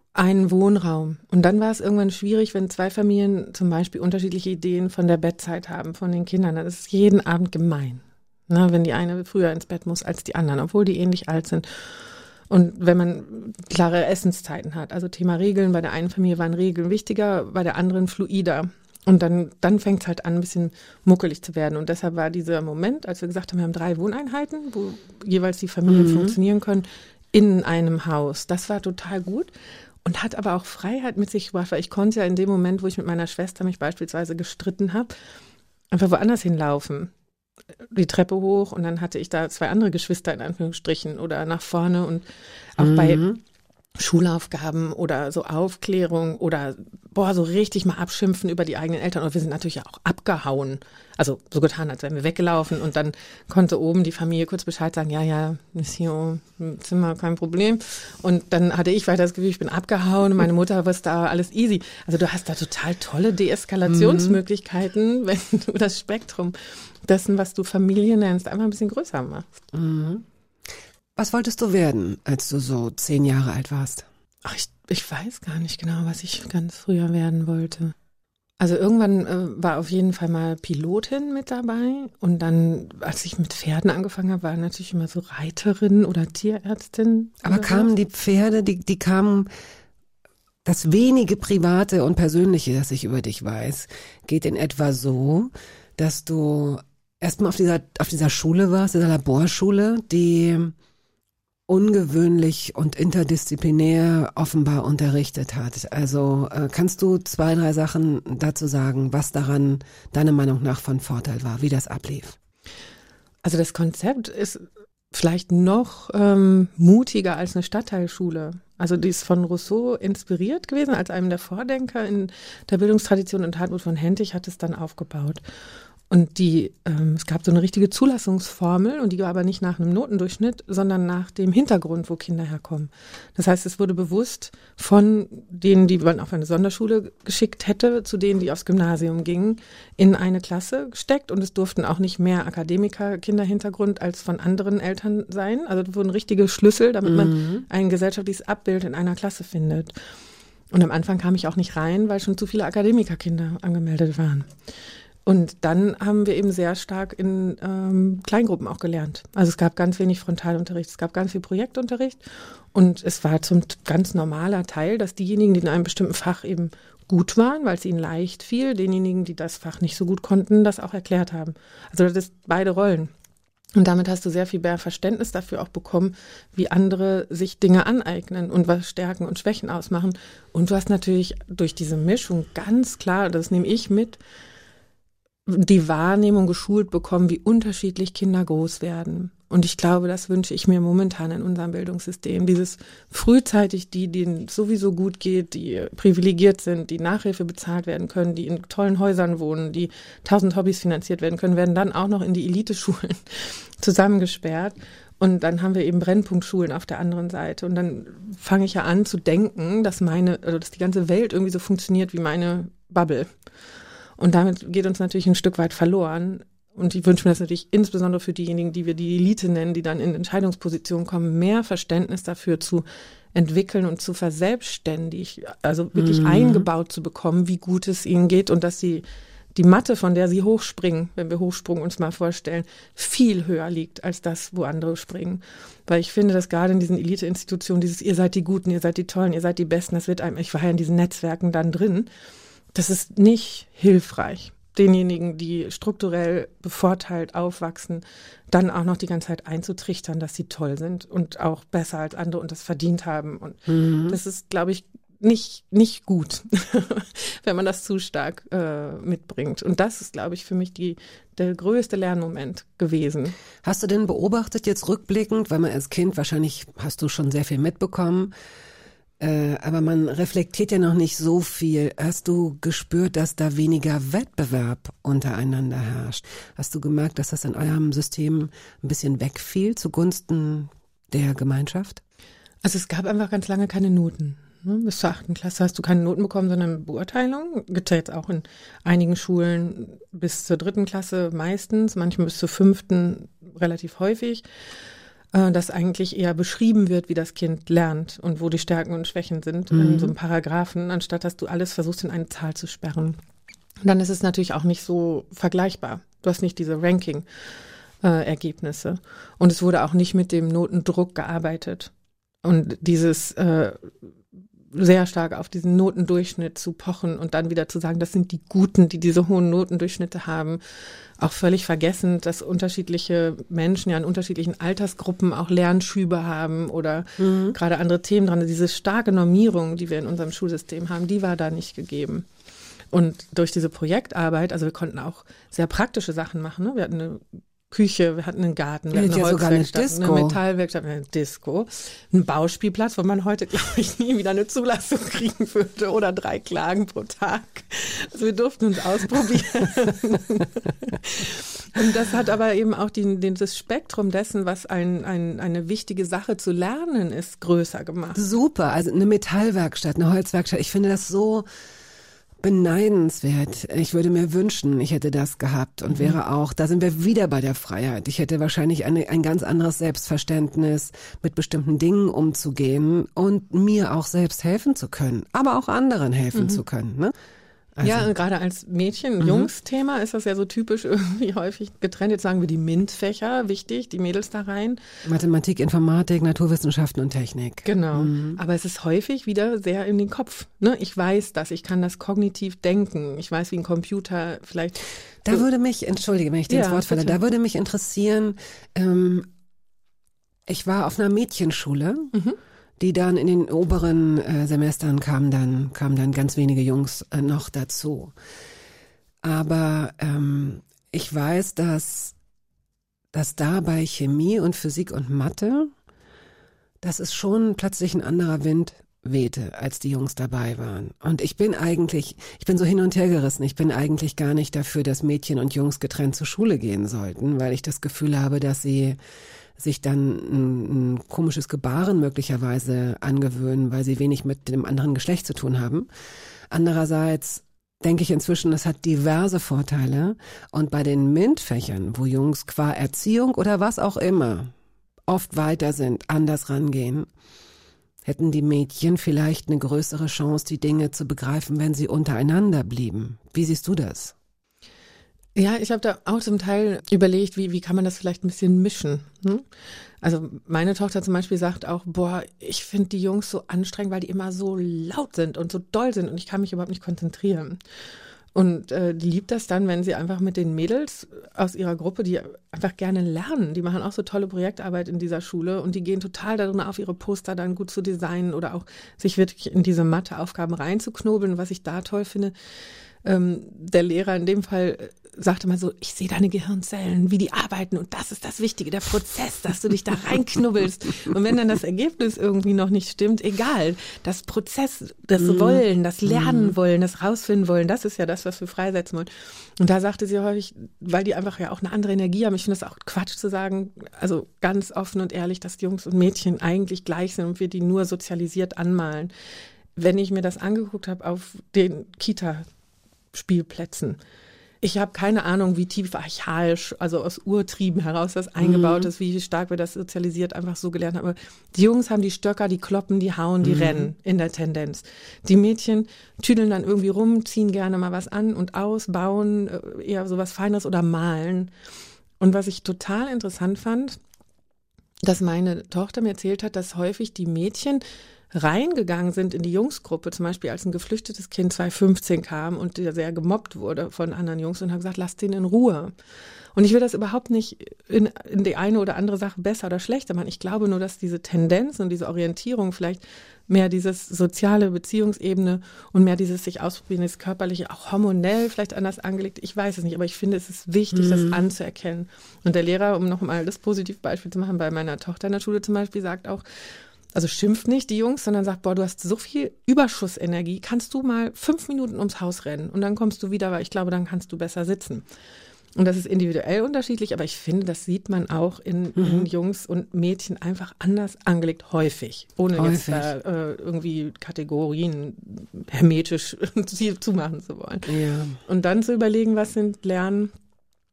einen Wohnraum. Und dann war es irgendwann schwierig, wenn 2 Familien zum Beispiel unterschiedliche Ideen von der Bettzeit haben, von den Kindern. Dann ist es jeden Abend gemein, ne, wenn die eine früher ins Bett muss als die anderen, obwohl die ähnlich alt sind. Und wenn man klare Essenszeiten hat, also Thema Regeln, bei der einen Familie waren Regeln wichtiger, bei der anderen fluider. Und dann fängt es halt an, ein bisschen muckelig zu werden. Und deshalb war dieser Moment, als wir gesagt haben, wir haben 3 Wohneinheiten, wo jeweils die Familien funktionieren können, in einem Haus. Das war total gut und hat aber auch Freiheit mit sich gebracht, weil ich konnte ja in dem Moment, wo ich mit meiner Schwester mich beispielsweise gestritten habe, einfach woanders hinlaufen. Die Treppe hoch und dann hatte ich da 2 andere Geschwister in Anführungsstrichen oder nach vorne und auch bei Schulaufgaben oder so Aufklärung oder so richtig mal abschimpfen über die eigenen Eltern. Und wir sind natürlich auch abgehauen. Also so getan, als wären wir weggelaufen und dann konnte oben die Familie kurz Bescheid sagen, ja, ist hier im Zimmer kein Problem. Und dann hatte ich weiter das Gefühl, ich bin abgehauen und meine Mutter wusste da alles easy. Also du hast da total tolle Deeskalationsmöglichkeiten, wenn du das Spektrum dessen, was du Familie nennst, einfach ein bisschen größer machst. Mhm. Was wolltest du werden, als du so 10 Jahre alt warst? Ach, ich weiß gar nicht genau, was ich ganz früher werden wollte. Also irgendwann war auf jeden Fall mal Pilotin mit dabei und dann, als ich mit Pferden angefangen habe, war natürlich immer so Reiterin oder Tierärztin. Aber kamen die Pferde, die kamen, das wenige Private und Persönliche, das ich über dich weiß, geht in etwa so, dass du erstmal auf dieser Schule warst, dieser Laborschule, die ungewöhnlich und interdisziplinär offenbar unterrichtet hat. Also kannst du 2, 3 Sachen dazu sagen, was daran deiner Meinung nach von Vorteil war, wie das ablief? Also das Konzept ist vielleicht noch mutiger als eine Stadtteilschule. Also die ist von Rousseau inspiriert gewesen, als einem der Vordenker in der Bildungstradition, und Hartmut von Hentig hat es dann aufgebaut. Und es gab so eine richtige Zulassungsformel und die war aber nicht nach einem Notendurchschnitt, sondern nach dem Hintergrund, wo Kinder herkommen. Das heißt, es wurde bewusst von denen, die man auf eine Sonderschule geschickt hätte, zu denen, die aufs Gymnasium gingen, in eine Klasse gesteckt und es durften auch nicht mehr Akademiker-Kinderhintergrund als von anderen Eltern sein. Also das wurden richtige Schlüssel, damit man ein gesellschaftliches Abbild in einer Klasse findet. Und am Anfang kam ich auch nicht rein, weil schon zu viele Akademikerkinder angemeldet waren. Und dann haben wir eben sehr stark in Kleingruppen auch gelernt. Also es gab ganz wenig Frontalunterricht, es gab ganz viel Projektunterricht und es war zum ganz normaler Teil, dass diejenigen, die in einem bestimmten Fach eben gut waren, weil es ihnen leicht fiel, denjenigen, die das Fach nicht so gut konnten, das auch erklärt haben. Also das ist beide Rollen. Und damit hast du sehr viel mehr Verständnis dafür auch bekommen, wie andere sich Dinge aneignen und was Stärken und Schwächen ausmachen. Und du hast natürlich durch diese Mischung ganz klar, das nehme ich mit, die Wahrnehmung geschult bekommen, wie unterschiedlich Kinder groß werden. Und ich glaube, das wünsche ich mir momentan in unserem Bildungssystem. Dieses frühzeitig, denen sowieso gut geht, die privilegiert sind, die Nachhilfe bezahlt werden können, die in tollen Häusern wohnen, die 1000 Hobbys finanziert werden können, werden dann auch noch in die Eliteschulen zusammengesperrt. Und dann haben wir eben Brennpunktschulen auf der anderen Seite. Und dann fange ich ja an zu denken, dass dass die ganze Welt irgendwie so funktioniert wie meine Bubble. Und damit geht uns natürlich ein Stück weit verloren. Und ich wünsche mir das natürlich insbesondere für diejenigen, die wir die Elite nennen, die dann in Entscheidungspositionen kommen, mehr Verständnis dafür zu entwickeln und zu verselbstständig, also wirklich eingebaut zu bekommen, wie gut es ihnen geht und dass die Matte, von der sie hochspringen, wenn wir Hochsprung uns mal vorstellen, viel höher liegt als das, wo andere springen. Weil ich finde, dass gerade in diesen Elite-Institutionen dieses ihr seid die Guten, ihr seid die Tollen, ihr seid die Besten, das wird einem, ich war ja in diesen Netzwerken dann drin, das ist nicht hilfreich, denjenigen, die strukturell bevorteilt aufwachsen, dann auch noch die ganze Zeit einzutrichtern, dass sie toll sind und auch besser als andere und das verdient haben. Und das ist, glaube ich, nicht gut, wenn man das zu stark mitbringt. Und das ist, glaube ich, für mich der größte Lernmoment gewesen. Hast du denn beobachtet jetzt rückblickend, weil man als Kind, wahrscheinlich hast du schon sehr viel mitbekommen, aber man reflektiert ja noch nicht so viel. Hast du gespürt, dass da weniger Wettbewerb untereinander herrscht? Hast du gemerkt, dass das in eurem System ein bisschen wegfiel zugunsten der Gemeinschaft? Also es gab einfach ganz lange keine Noten. Bis zur 8. Klasse hast du keine Noten bekommen, sondern Beurteilung. Gibt es jetzt auch in einigen Schulen bis zur 3. Klasse meistens, manchmal bis zur 5. relativ häufig. dass eigentlich eher beschrieben wird, wie das Kind lernt und wo die Stärken und Schwächen sind in so einem Paragraphen, anstatt dass du alles versuchst, in eine Zahl zu sperren. Und dann ist es natürlich auch nicht so vergleichbar. Du hast nicht diese Ranking-Ergebnisse. Und es wurde auch nicht mit dem Notendruck gearbeitet. Und dieses sehr stark auf diesen Notendurchschnitt zu pochen und dann wieder zu sagen, das sind die Guten, die diese hohen Notendurchschnitte haben, auch völlig vergessen, dass unterschiedliche Menschen ja in unterschiedlichen Altersgruppen auch Lernschübe haben oder gerade andere Themen dran. Diese starke Normierung, die wir in unserem Schulsystem haben, die war da nicht gegeben. Und durch diese Projektarbeit, also wir konnten auch sehr praktische Sachen machen. Ne? Wir hatten eine Küche, wir hatten einen Garten, wir hatten eine Holzwerkstatt, eine Metallwerkstatt, eine Disco, einen Bauspielplatz, wo man heute, glaube ich, nie wieder eine Zulassung kriegen würde oder 3 Klagen pro Tag. Also wir durften uns ausprobieren. Und das hat aber eben auch das Spektrum dessen, was eine wichtige Sache zu lernen ist, größer gemacht. Super, also eine Metallwerkstatt, eine Holzwerkstatt, ich finde das so beneidenswert. Ich würde mir wünschen, ich hätte das gehabt und wäre auch, da sind wir wieder bei der Freiheit. Ich hätte wahrscheinlich ein ganz anderes Selbstverständnis, mit bestimmten Dingen umzugehen und mir auch selbst helfen zu können, aber auch anderen helfen zu können. Ne? Also. Ja, und gerade als Mädchen- und Jungs-Thema ist das ja so typisch irgendwie häufig getrennt. Jetzt sagen wir die MINT-Fächer, wichtig, die Mädels da rein. Mathematik, Informatik, Naturwissenschaften und Technik. Genau, aber es ist häufig wieder sehr in den Kopf. Ne? Ich weiß das, ich kann das kognitiv denken. Ich weiß, wie ein Computer vielleicht... Da würde mich, entschuldige, wenn ich dir ins Wort falle, da würde mich interessieren, ich war auf einer Mädchenschule, die dann in den oberen Semestern kamen dann ganz wenige Jungs noch dazu. Aber ich weiß, dass da bei Chemie und Physik und Mathe, dass es schon plötzlich ein anderer Wind wehte, als die Jungs dabei waren. Und ich bin so hin und her gerissen. Ich bin eigentlich gar nicht dafür, dass Mädchen und Jungs getrennt zur Schule gehen sollten, weil ich das Gefühl habe, dass sie sich dann ein komisches Gebaren möglicherweise angewöhnen, weil sie wenig mit dem anderen Geschlecht zu tun haben. Andererseits denke ich inzwischen, das hat diverse Vorteile. Und bei den MINT-Fächern, wo Jungs qua Erziehung oder was auch immer oft weiter sind, anders rangehen, hätten die Mädchen vielleicht eine größere Chance, die Dinge zu begreifen, wenn sie untereinander blieben. Wie siehst du das? Ja, ich habe da auch zum Teil überlegt, wie kann man das vielleicht ein bisschen mischen. Also meine Tochter zum Beispiel sagt auch, ich finde die Jungs so anstrengend, weil die immer so laut sind und so doll sind und ich kann mich überhaupt nicht konzentrieren. Und die liebt das dann, wenn sie einfach mit den Mädels aus ihrer Gruppe, die einfach gerne lernen, die machen auch so tolle Projektarbeit in dieser Schule und die gehen total darin auf, ihre Poster dann gut zu designen oder auch sich wirklich in diese Matheaufgaben reinzuknobeln. Was ich da toll finde, der Lehrer in dem Fall sagte mal so, ich sehe deine Gehirnzellen, wie die arbeiten und das ist das Wichtige, der Prozess, dass du dich da reinknubbelst. Und wenn dann das Ergebnis irgendwie noch nicht stimmt, egal, das Prozess, das Wollen, das Lernen wollen, das rausfinden wollen, das ist ja das, was wir freisetzen wollen. Und da sagte sie häufig, weil die einfach ja auch eine andere Energie haben, ich finde das auch Quatsch zu sagen, also ganz offen und ehrlich, dass Jungs und Mädchen eigentlich gleich sind und wir die nur sozialisiert anmalen. Wenn ich mir das angeguckt habe auf den Kita-Spielplätzen, ich habe keine Ahnung, wie tief archaisch, also aus Urtrieben heraus das eingebaut ist, wie stark wir das sozialisiert einfach so gelernt haben. Aber die Jungs haben die Stöcker, die kloppen, die hauen, die rennen in der Tendenz. Die Mädchen tüdeln dann irgendwie rum, ziehen gerne mal was an und aus, bauen eher so was Feines oder malen. Und was ich total interessant fand, dass meine Tochter mir erzählt hat, dass häufig die Mädchen reingegangen sind in die Jungsgruppe, zum Beispiel als ein geflüchtetes Kind 2015 kam und der sehr gemobbt wurde von anderen Jungs und haben gesagt, lasst den in Ruhe. Und ich will das überhaupt nicht in die eine oder andere Sache besser oder schlechter machen. Ich glaube nur, dass diese Tendenz und diese Orientierung vielleicht mehr dieses soziale Beziehungsebene und mehr dieses sich ausprobieren, das Körperliche, auch hormonell vielleicht anders angelegt. Ich weiß es nicht, aber ich finde, es ist wichtig, das anzuerkennen. Und der Lehrer, um noch mal das Positivbeispiel zu machen, bei meiner Tochter in der Schule zum Beispiel, sagt auch, also schimpft nicht die Jungs, sondern sagt, du hast so viel Überschussenergie, kannst du mal 5 Minuten ums Haus rennen und dann kommst du wieder, weil ich glaube, dann kannst du besser sitzen. Und das ist individuell unterschiedlich, aber ich finde, das sieht man auch in Jungs und Mädchen einfach anders angelegt, häufig. Ohne jetzt da irgendwie Kategorien hermetisch zumachen zu wollen. Ja. Und dann zu überlegen, was sind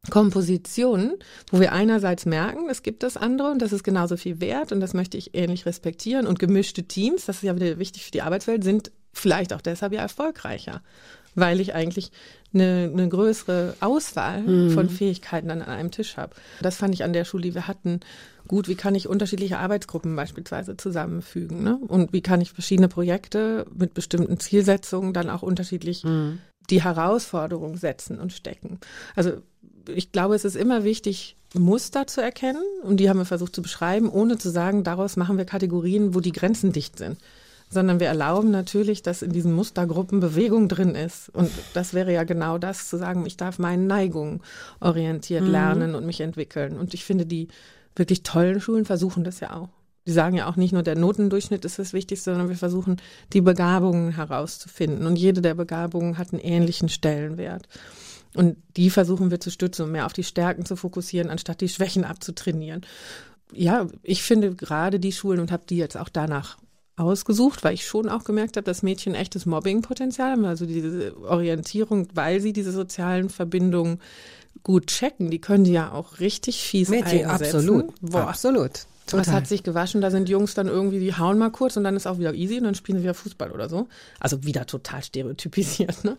Kompositionen, wo wir einerseits merken, es gibt das andere und das ist genauso viel wert und das möchte ich ähnlich respektieren. Und gemischte Teams, das ist ja wieder wichtig für die Arbeitswelt, sind vielleicht auch deshalb ja erfolgreicher, weil ich eigentlich eine größere Auswahl von Fähigkeiten dann an einem Tisch habe. Das fand ich an der Schule, die wir hatten, gut. Wie kann ich unterschiedliche Arbeitsgruppen beispielsweise zusammenfügen, ne? Und wie kann ich verschiedene Projekte mit bestimmten Zielsetzungen dann auch unterschiedlich die Herausforderung setzen und stecken. Also ich glaube, es ist immer wichtig, Muster zu erkennen und die haben wir versucht zu beschreiben, ohne zu sagen, daraus machen wir Kategorien, wo die Grenzen dicht sind. Sondern wir erlauben natürlich, dass in diesen Mustergruppen Bewegung drin ist. Und das wäre ja genau das, zu sagen, ich darf meinen Neigungen orientiert lernen und mich entwickeln. Und ich finde, die wirklich tollen Schulen versuchen das ja auch. Die sagen ja auch nicht nur, der Notendurchschnitt ist das Wichtigste, sondern wir versuchen, die Begabungen herauszufinden. Und jede der Begabungen hat einen ähnlichen Stellenwert. Und die versuchen wir zu stützen und mehr auf die Stärken zu fokussieren, anstatt die Schwächen abzutrainieren. Ja, ich finde gerade die Schulen und habe die jetzt auch danach ausgesucht, weil ich schon auch gemerkt habe, dass Mädchen echtes Mobbingpotenzial haben, also diese Orientierung, weil sie diese sozialen Verbindungen gut checken, die können die ja auch richtig fies Mädchen, einsetzen. Absolut. Total. Das hat sich gewaschen, da sind Jungs dann irgendwie, die hauen mal kurz und dann ist auch wieder easy und dann spielen sie wieder Fußball oder so. Also wieder total stereotypisiert, ne?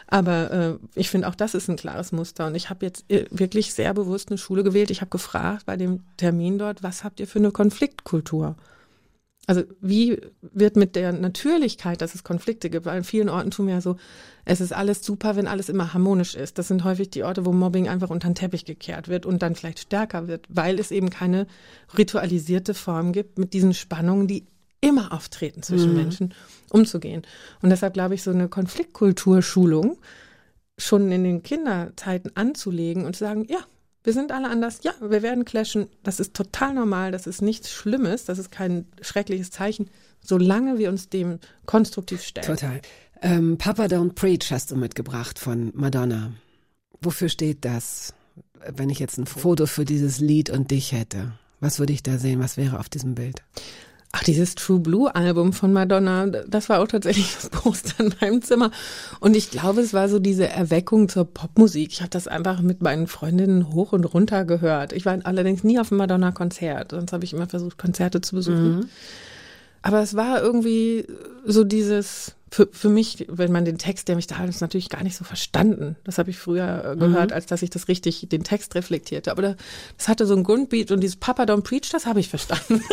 Aber ich finde auch das ist ein klares Muster und ich habe jetzt wirklich sehr bewusst eine Schule gewählt. Ich habe gefragt bei dem Termin dort, was habt ihr für eine Konfliktkultur? Also wie wird mit der Natürlichkeit, dass es Konflikte gibt, weil an vielen Orten tun wir ja so, es ist alles super, wenn alles immer harmonisch ist. Das sind häufig die Orte, wo Mobbing einfach unter den Teppich gekehrt wird und dann vielleicht stärker wird, weil es eben keine ritualisierte Form gibt, mit diesen Spannungen, die immer auftreten zwischen Menschen, umzugehen. Und deshalb glaube ich, so eine Konfliktkulturschulung schon in den Kinderzeiten anzulegen und zu sagen, ja, wir sind alle anders. Ja, wir werden clashen. Das ist total normal. Das ist nichts Schlimmes. Das ist kein schreckliches Zeichen, solange wir uns dem konstruktiv stellen. Total. Papa Don't Preach hast du mitgebracht von Madonna. Wofür steht das? Wenn ich jetzt ein Foto für dieses Lied und dich hätte, was würde ich da sehen? Was wäre auf diesem Bild? Ach, dieses True Blue Album von Madonna, das war auch tatsächlich das Poster in meinem Zimmer. Und ich glaube, es war so diese Erweckung zur Popmusik. Ich habe das einfach mit meinen Freundinnen hoch und runter gehört. Ich war allerdings nie auf einem Madonna-Konzert. Sonst habe ich immer versucht, Konzerte zu besuchen. Aber es war irgendwie so dieses, für mich, wenn man den Text, der mich da hat, ist natürlich gar nicht so verstanden. Das habe ich früher gehört, als dass ich das richtig, den Text reflektierte. Aber das hatte so einen Grundbeat und dieses Papa Don't Preach, das habe ich verstanden.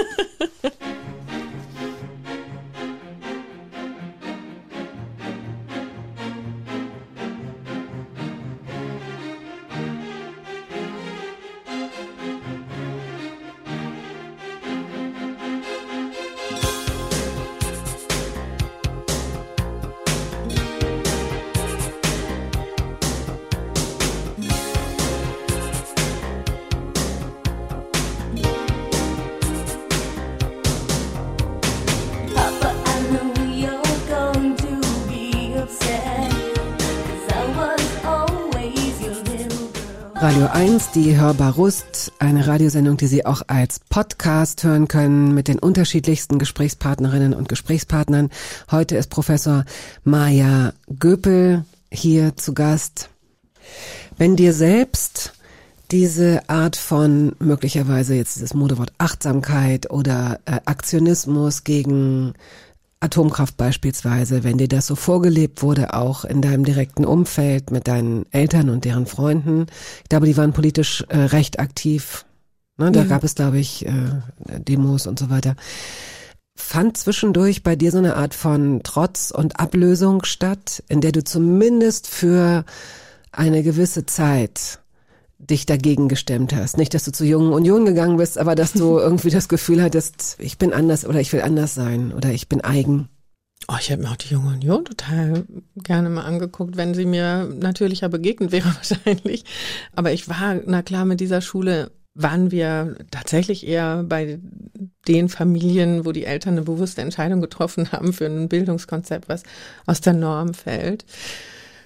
Radio 1, die Hörbar Rust, eine Radiosendung, die Sie auch als Podcast hören können mit den unterschiedlichsten Gesprächspartnerinnen und Gesprächspartnern. Heute ist Professor Maja Göpel hier zu Gast. Wenn dir selbst diese Art von möglicherweise jetzt dieses Modewort Achtsamkeit oder Aktionismus gegen Atomkraft beispielsweise, wenn dir das so vorgelebt wurde, auch in deinem direkten Umfeld mit deinen Eltern und deren Freunden. Ich glaube, die waren politisch recht aktiv. Ne? Da gab es, glaube ich, Demos und so weiter. Fand zwischendurch bei dir so eine Art von Trotz und Ablösung statt, in der du zumindest für eine gewisse Zeit dich dagegen gestemmt hast? Nicht, dass du zur Jungen Union gegangen bist, aber dass du irgendwie das Gefühl hattest, ich bin anders oder ich will anders sein oder ich bin eigen. Oh, ich hätte mir auch die Junge Union total gerne mal angeguckt, wenn sie mir natürlicher begegnet wäre wahrscheinlich. Aber ich war, na klar, mit dieser Schule waren wir tatsächlich eher bei den Familien, wo die Eltern eine bewusste Entscheidung getroffen haben für ein Bildungskonzept, was aus der Norm fällt.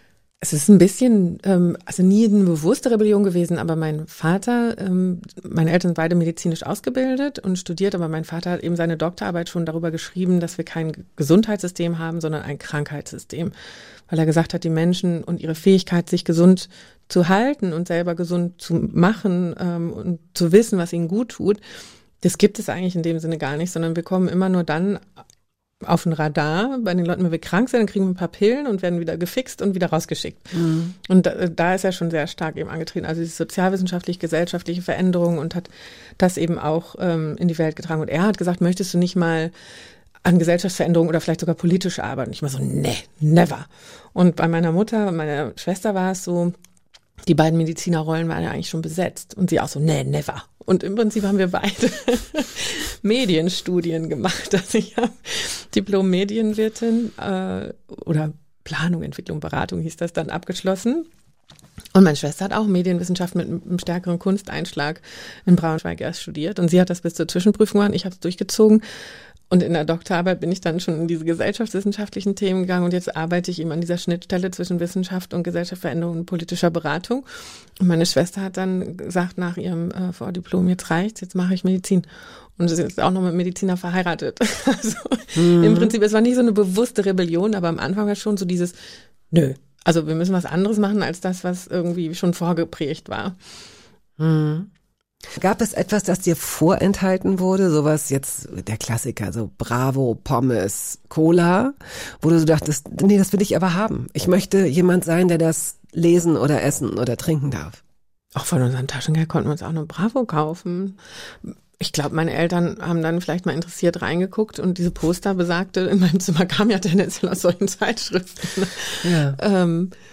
Es ist ein bisschen, also nie eine bewusste Rebellion gewesen, aber mein Vater, meine Eltern sind beide medizinisch ausgebildet und studiert, aber mein Vater hat eben seine Doktorarbeit schon darüber geschrieben, dass wir kein Gesundheitssystem haben, sondern ein Krankheitssystem. Weil er gesagt hat, die Menschen und ihre Fähigkeit, sich gesund zu halten und selber gesund zu machen und zu wissen, was ihnen gut tut, das gibt es eigentlich in dem Sinne gar nicht, sondern wir kommen immer nur dann auf ein Radar bei den Leuten, wenn wir krank sind, dann kriegen wir ein paar Pillen und werden wieder gefixt und wieder rausgeschickt. Mhm. Und da ist er schon sehr stark eben angetreten. Also die sozialwissenschaftlich-gesellschaftliche Veränderung und hat das eben auch in die Welt getragen. Und er hat gesagt, möchtest du nicht mal an Gesellschaftsveränderung oder vielleicht sogar politisch arbeiten? Und ich war so, nee, never. Und bei meiner Mutter und meiner Schwester war es so, die beiden Medizinerrollen waren ja eigentlich schon besetzt. Und sie auch so, nee, never. Und im Prinzip haben wir beide Medienstudien gemacht. Also ich habe Diplom-Medienwirtin oder Planung, Entwicklung, Beratung hieß das dann abgeschlossen. Und meine Schwester hat auch Medienwissenschaft mit einem stärkeren Kunsteinschlag in Braunschweig erst studiert. Und sie hat das bis zur Zwischenprüfung gemacht. Ich habe es durchgezogen. Und in der Doktorarbeit bin ich dann schon in diese gesellschaftswissenschaftlichen Themen gegangen und jetzt arbeite ich eben an dieser Schnittstelle zwischen Wissenschaft und Gesellschaftsveränderung und politischer Beratung. Und meine Schwester hat dann gesagt nach ihrem Vordiplom, jetzt reicht's, jetzt mache ich Medizin. Und sie ist auch noch mit Mediziner verheiratet. Also im Prinzip, es war nicht so eine bewusste Rebellion, aber am Anfang war schon so dieses, nö, also wir müssen was anderes machen als das, was irgendwie schon vorgeprägt war. Mhm. Gab es etwas, das dir vorenthalten wurde? Sowas jetzt, der Klassiker, so Bravo, Pommes, Cola, wo du so dachtest, nee, das will ich aber haben. Ich möchte jemand sein, der das lesen oder essen oder trinken darf. Auch von unserem Taschengeld konnten wir uns auch eine Bravo kaufen. Ich glaube, meine Eltern haben dann vielleicht mal interessiert reingeguckt und diese Poster besagte, in meinem Zimmer kam ja tendenziell aus solchen Zeitschriften. Ja.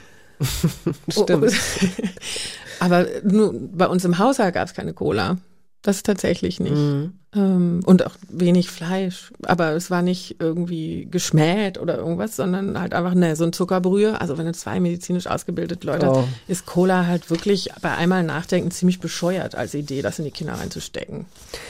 Stimmt. Aber nur bei uns im Haushalt gab es keine Cola. Das tatsächlich nicht. Mhm. Und auch wenig Fleisch. Aber es war nicht irgendwie geschmäht oder irgendwas, sondern halt einfach, so ein Zuckerbrühe. Also wenn du 2 medizinisch ausgebildete Leute hast, ist Cola halt wirklich bei einmal Nachdenken ziemlich bescheuert als Idee, das in die Kinder reinzustecken.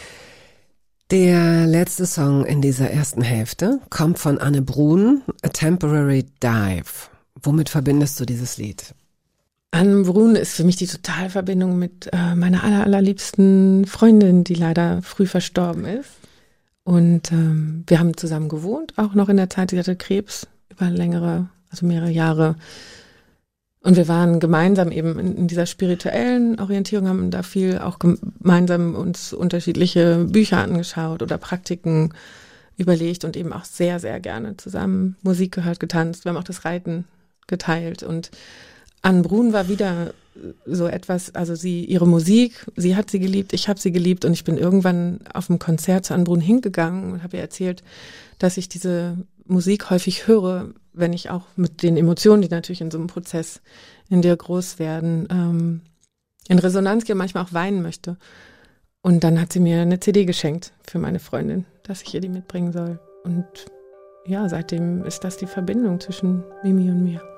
Der letzte Song in dieser ersten Hälfte kommt von Anne Brun, A Temporary Dive. Womit verbindest du dieses Lied? Anne Brun ist für mich die totale Verbindung mit meiner allerliebsten Freundin, die leider früh verstorben ist. Und wir haben zusammen gewohnt, auch noch in der Zeit, sie hatte Krebs über mehrere Jahre. Und wir waren gemeinsam eben in dieser spirituellen Orientierung, haben da viel auch gemeinsam uns unterschiedliche Bücher angeschaut oder Praktiken überlegt und eben auch sehr, sehr gerne zusammen Musik gehört, getanzt. Wir haben auch das Reiten geteilt und Anne Brun war wieder so etwas, also ihre Musik, sie hat sie geliebt, ich habe sie geliebt und ich bin irgendwann auf einem Konzert zu Anne Brun hingegangen und habe ihr erzählt, dass ich diese Musik häufig höre, wenn ich auch mit den Emotionen, die natürlich in so einem Prozess in dir groß werden, in Resonanz gehe, manchmal auch weinen möchte. Und dann hat sie mir eine CD geschenkt für meine Freundin, dass ich ihr die mitbringen soll. Und ja, seitdem ist das die Verbindung zwischen Mimi und mir.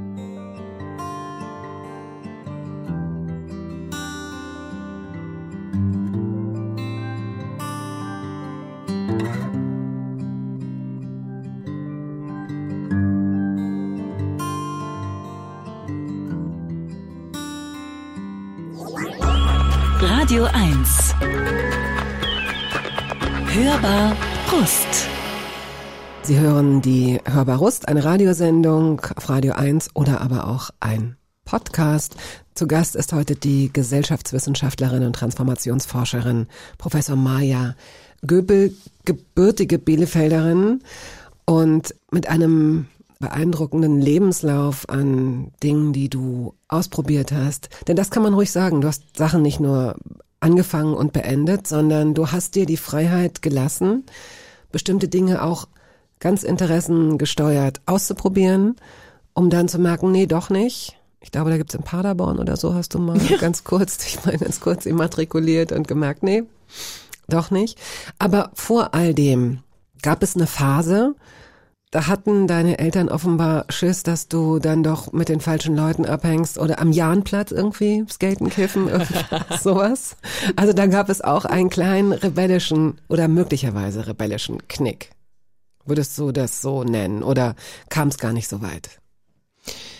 Radio 1. Hörbar Brust. Sie hören die Hörbar Rust, eine Radiosendung auf Radio 1 oder aber auch ein Podcast. Zu Gast ist heute die Gesellschaftswissenschaftlerin und Transformationsforscherin Professor Maja Göbel, gebürtige Bielefelderin und mit einem beeindruckenden Lebenslauf an Dingen, die du ausprobiert hast. Denn das kann man ruhig sagen, du hast Sachen nicht nur angefangen und beendet, sondern du hast dir die Freiheit gelassen, bestimmte Dinge auch ganz interessengesteuert auszuprobieren, um dann zu merken, nee, doch nicht. Ich glaube, da gibt's in Paderborn oder so, hast du mal ganz kurz immatrikuliert und gemerkt, nee, doch nicht. Aber vor all dem gab es eine Phase, da hatten deine Eltern offenbar Schiss, dass du dann doch mit den falschen Leuten abhängst oder am Jahnplatz irgendwie, skaten, kiffen, sowas. Also da gab es auch einen kleinen rebellischen oder möglicherweise rebellischen Knick. Würdest du das so nennen oder kam es gar nicht so weit?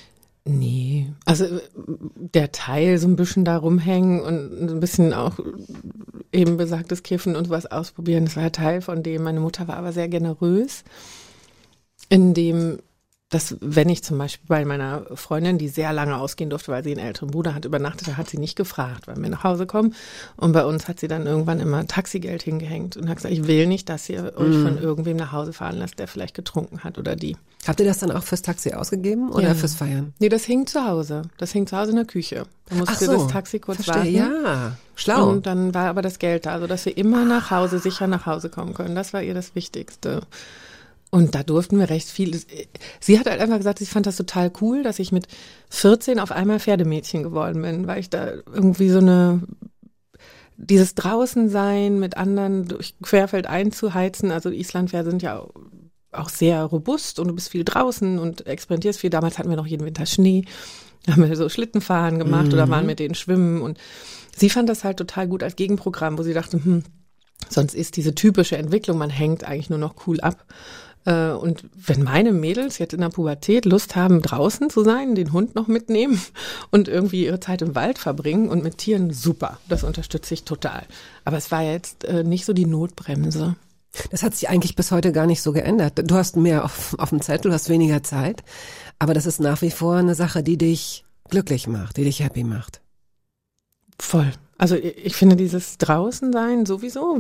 Nee, also der Teil so ein bisschen da rumhängen und ein bisschen auch eben besagtes Kiffen und was ausprobieren, das war ja Teil von dem. Meine Mutter war aber sehr generös, in dem, dass wenn ich zum Beispiel bei meiner Freundin, die sehr lange ausgehen durfte, weil sie einen älteren Bruder hat, übernachtet, hat sie nicht gefragt, wann wir nach Hause kommen. Und bei uns hat sie dann irgendwann immer Taxigeld hingehängt und hat gesagt, ich will nicht, dass ihr euch von irgendwem nach Hause fahren lasst, der vielleicht getrunken hat oder die. Habt ihr das dann auch fürs Taxi ausgegeben oder fürs Feiern? Nee, das hing zu Hause. Das hing zu Hause in der Küche. Da musste das Taxi kurz warten. Ja, schlau. Und dann war aber das Geld da, also dass wir immer nach Hause, sicher nach Hause kommen können. Das war ihr das Wichtigste. Und da durften wir recht viel. Sie hat halt einfach gesagt, sie fand das total cool, dass ich mit 14 auf einmal Pferdemädchen geworden bin, weil ich da irgendwie so dieses Draußensein mit anderen durch Querfeld einzuheizen. Also Islandpferde sind ja auch sehr robust und du bist viel draußen und experimentierst viel. Damals hatten wir noch jeden Winter Schnee, haben wir so Schlittenfahren gemacht oder waren mit denen schwimmen. Und sie fand das halt total gut als Gegenprogramm, wo sie dachte, sonst ist diese typische Entwicklung, man hängt eigentlich nur noch cool ab. Und wenn meine Mädels jetzt in der Pubertät Lust haben, draußen zu sein, den Hund noch mitnehmen und irgendwie ihre Zeit im Wald verbringen und mit Tieren, super, das unterstütze ich total. Aber es war jetzt nicht so die Notbremse. Das hat sich eigentlich bis heute gar nicht so geändert. Du hast mehr auf dem Zettel, du hast weniger Zeit, aber das ist nach wie vor eine Sache, die dich glücklich macht, die dich happy macht. Voll. Also ich finde dieses Draußensein sowieso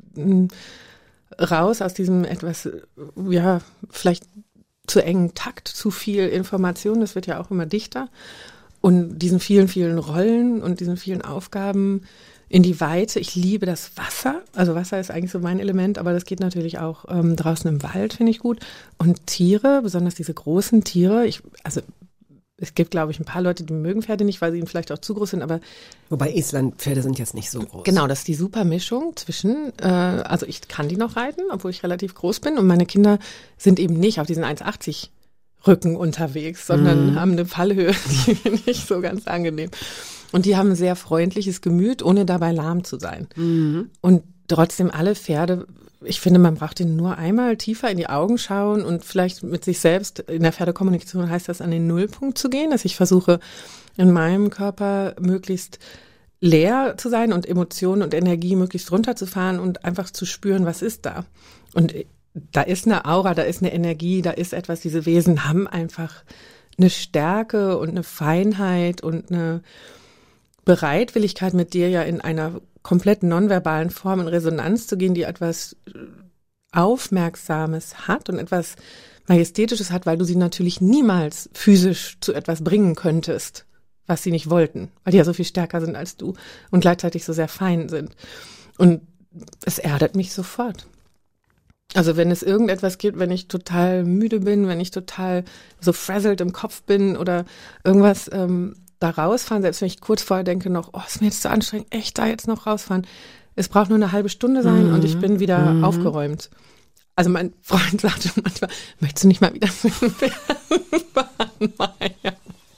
raus aus diesem etwas, ja, vielleicht zu engen Takt, zu viel Information, das wird ja auch immer dichter. Und diesen vielen, vielen Rollen und diesen vielen Aufgaben in die Weite. Ich liebe das Wasser. Also Wasser ist eigentlich so mein Element, aber das geht natürlich auch draußen im Wald, finde ich gut. Und Tiere, besonders diese großen Tiere, es gibt, glaube ich, ein paar Leute, die mögen Pferde nicht, weil sie ihnen vielleicht auch zu groß sind, aber... Wobei Islandpferde sind jetzt nicht so groß. Genau, das ist die super Mischung zwischen, also ich kann die noch reiten, obwohl ich relativ groß bin und meine Kinder sind eben nicht auf diesen 1,80 Rücken unterwegs, sondern haben eine Fallhöhe, die finde ich so ganz angenehm. Und die haben ein sehr freundliches Gemüt, ohne dabei lahm zu sein. Und trotzdem alle Pferde, ich finde, man braucht ihnen nur einmal tiefer in die Augen schauen und vielleicht mit sich selbst, in der Pferdekommunikation heißt das, an den Nullpunkt zu gehen, dass ich versuche, in meinem Körper möglichst leer zu sein und Emotionen und Energie möglichst runterzufahren und einfach zu spüren, was ist da. Und da ist eine Aura, da ist eine Energie, da ist etwas, diese Wesen haben einfach eine Stärke und eine Feinheit und eine Bereitwilligkeit, mit dir ja in einer komplett nonverbalen Form in Resonanz zu gehen, die etwas Aufmerksames hat und etwas Majestätisches hat, weil du sie natürlich niemals physisch zu etwas bringen könntest, was sie nicht wollten, weil die ja so viel stärker sind als du und gleichzeitig so sehr fein sind. Und es erdet mich sofort. Also wenn es irgendetwas gibt, wenn ich total müde bin, wenn ich total so frazzled im Kopf bin oder irgendwas da rausfahren, selbst wenn ich kurz vorher denke noch, oh, ist mir jetzt so anstrengend, echt da jetzt noch rausfahren. Es braucht nur eine halbe Stunde sein und ich bin wieder aufgeräumt. Also mein Freund sagte manchmal, möchtest du nicht mal wieder mit dem Pferden fahren, Maja?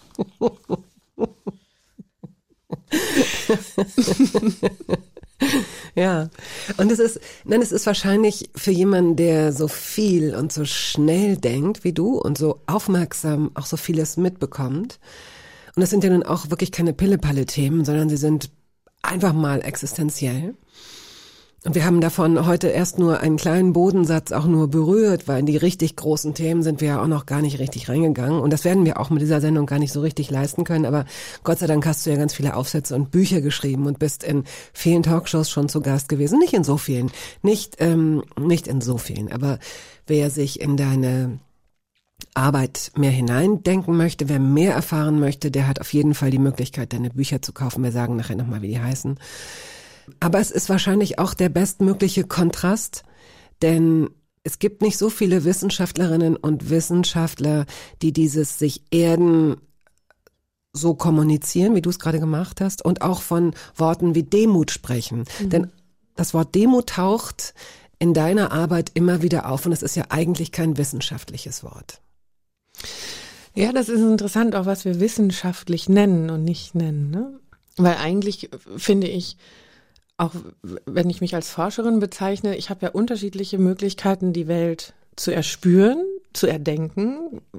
Ja, und es ist wahrscheinlich für jemanden, der so viel und so schnell denkt wie du und so aufmerksam auch so vieles mitbekommt. Und das sind ja nun auch wirklich keine Pille-Palle-Themen, sondern sie sind einfach mal existenziell. Und wir haben davon heute erst nur einen kleinen Bodensatz auch nur berührt, weil in die richtig großen Themen sind wir ja auch noch gar nicht richtig reingegangen. Und das werden wir auch mit dieser Sendung gar nicht so richtig leisten können. Aber Gott sei Dank hast du ja ganz viele Aufsätze und Bücher geschrieben und bist in vielen Talkshows schon zu Gast gewesen. Nicht in so vielen, nicht in so vielen. Aber wer sich in deine Arbeit mehr hineindenken möchte, wer mehr erfahren möchte, der hat auf jeden Fall die Möglichkeit, deine Bücher zu kaufen. Wir sagen nachher nochmal, wie die heißen. Aber es ist wahrscheinlich auch der bestmögliche Kontrast, denn es gibt nicht so viele Wissenschaftlerinnen und Wissenschaftler, die dieses sich erden so kommunizieren, wie du es gerade gemacht hast, und auch von Worten wie Demut sprechen. Denn das Wort Demut taucht in deiner Arbeit immer wieder auf und es ist ja eigentlich kein wissenschaftliches Wort. Ja, das ist interessant, auch was wir wissenschaftlich nennen und nicht nennen, ne? Weil eigentlich finde ich, auch wenn ich mich als Forscherin bezeichne, ich habe ja unterschiedliche Möglichkeiten, die Welt zu erspüren, zu erdenken,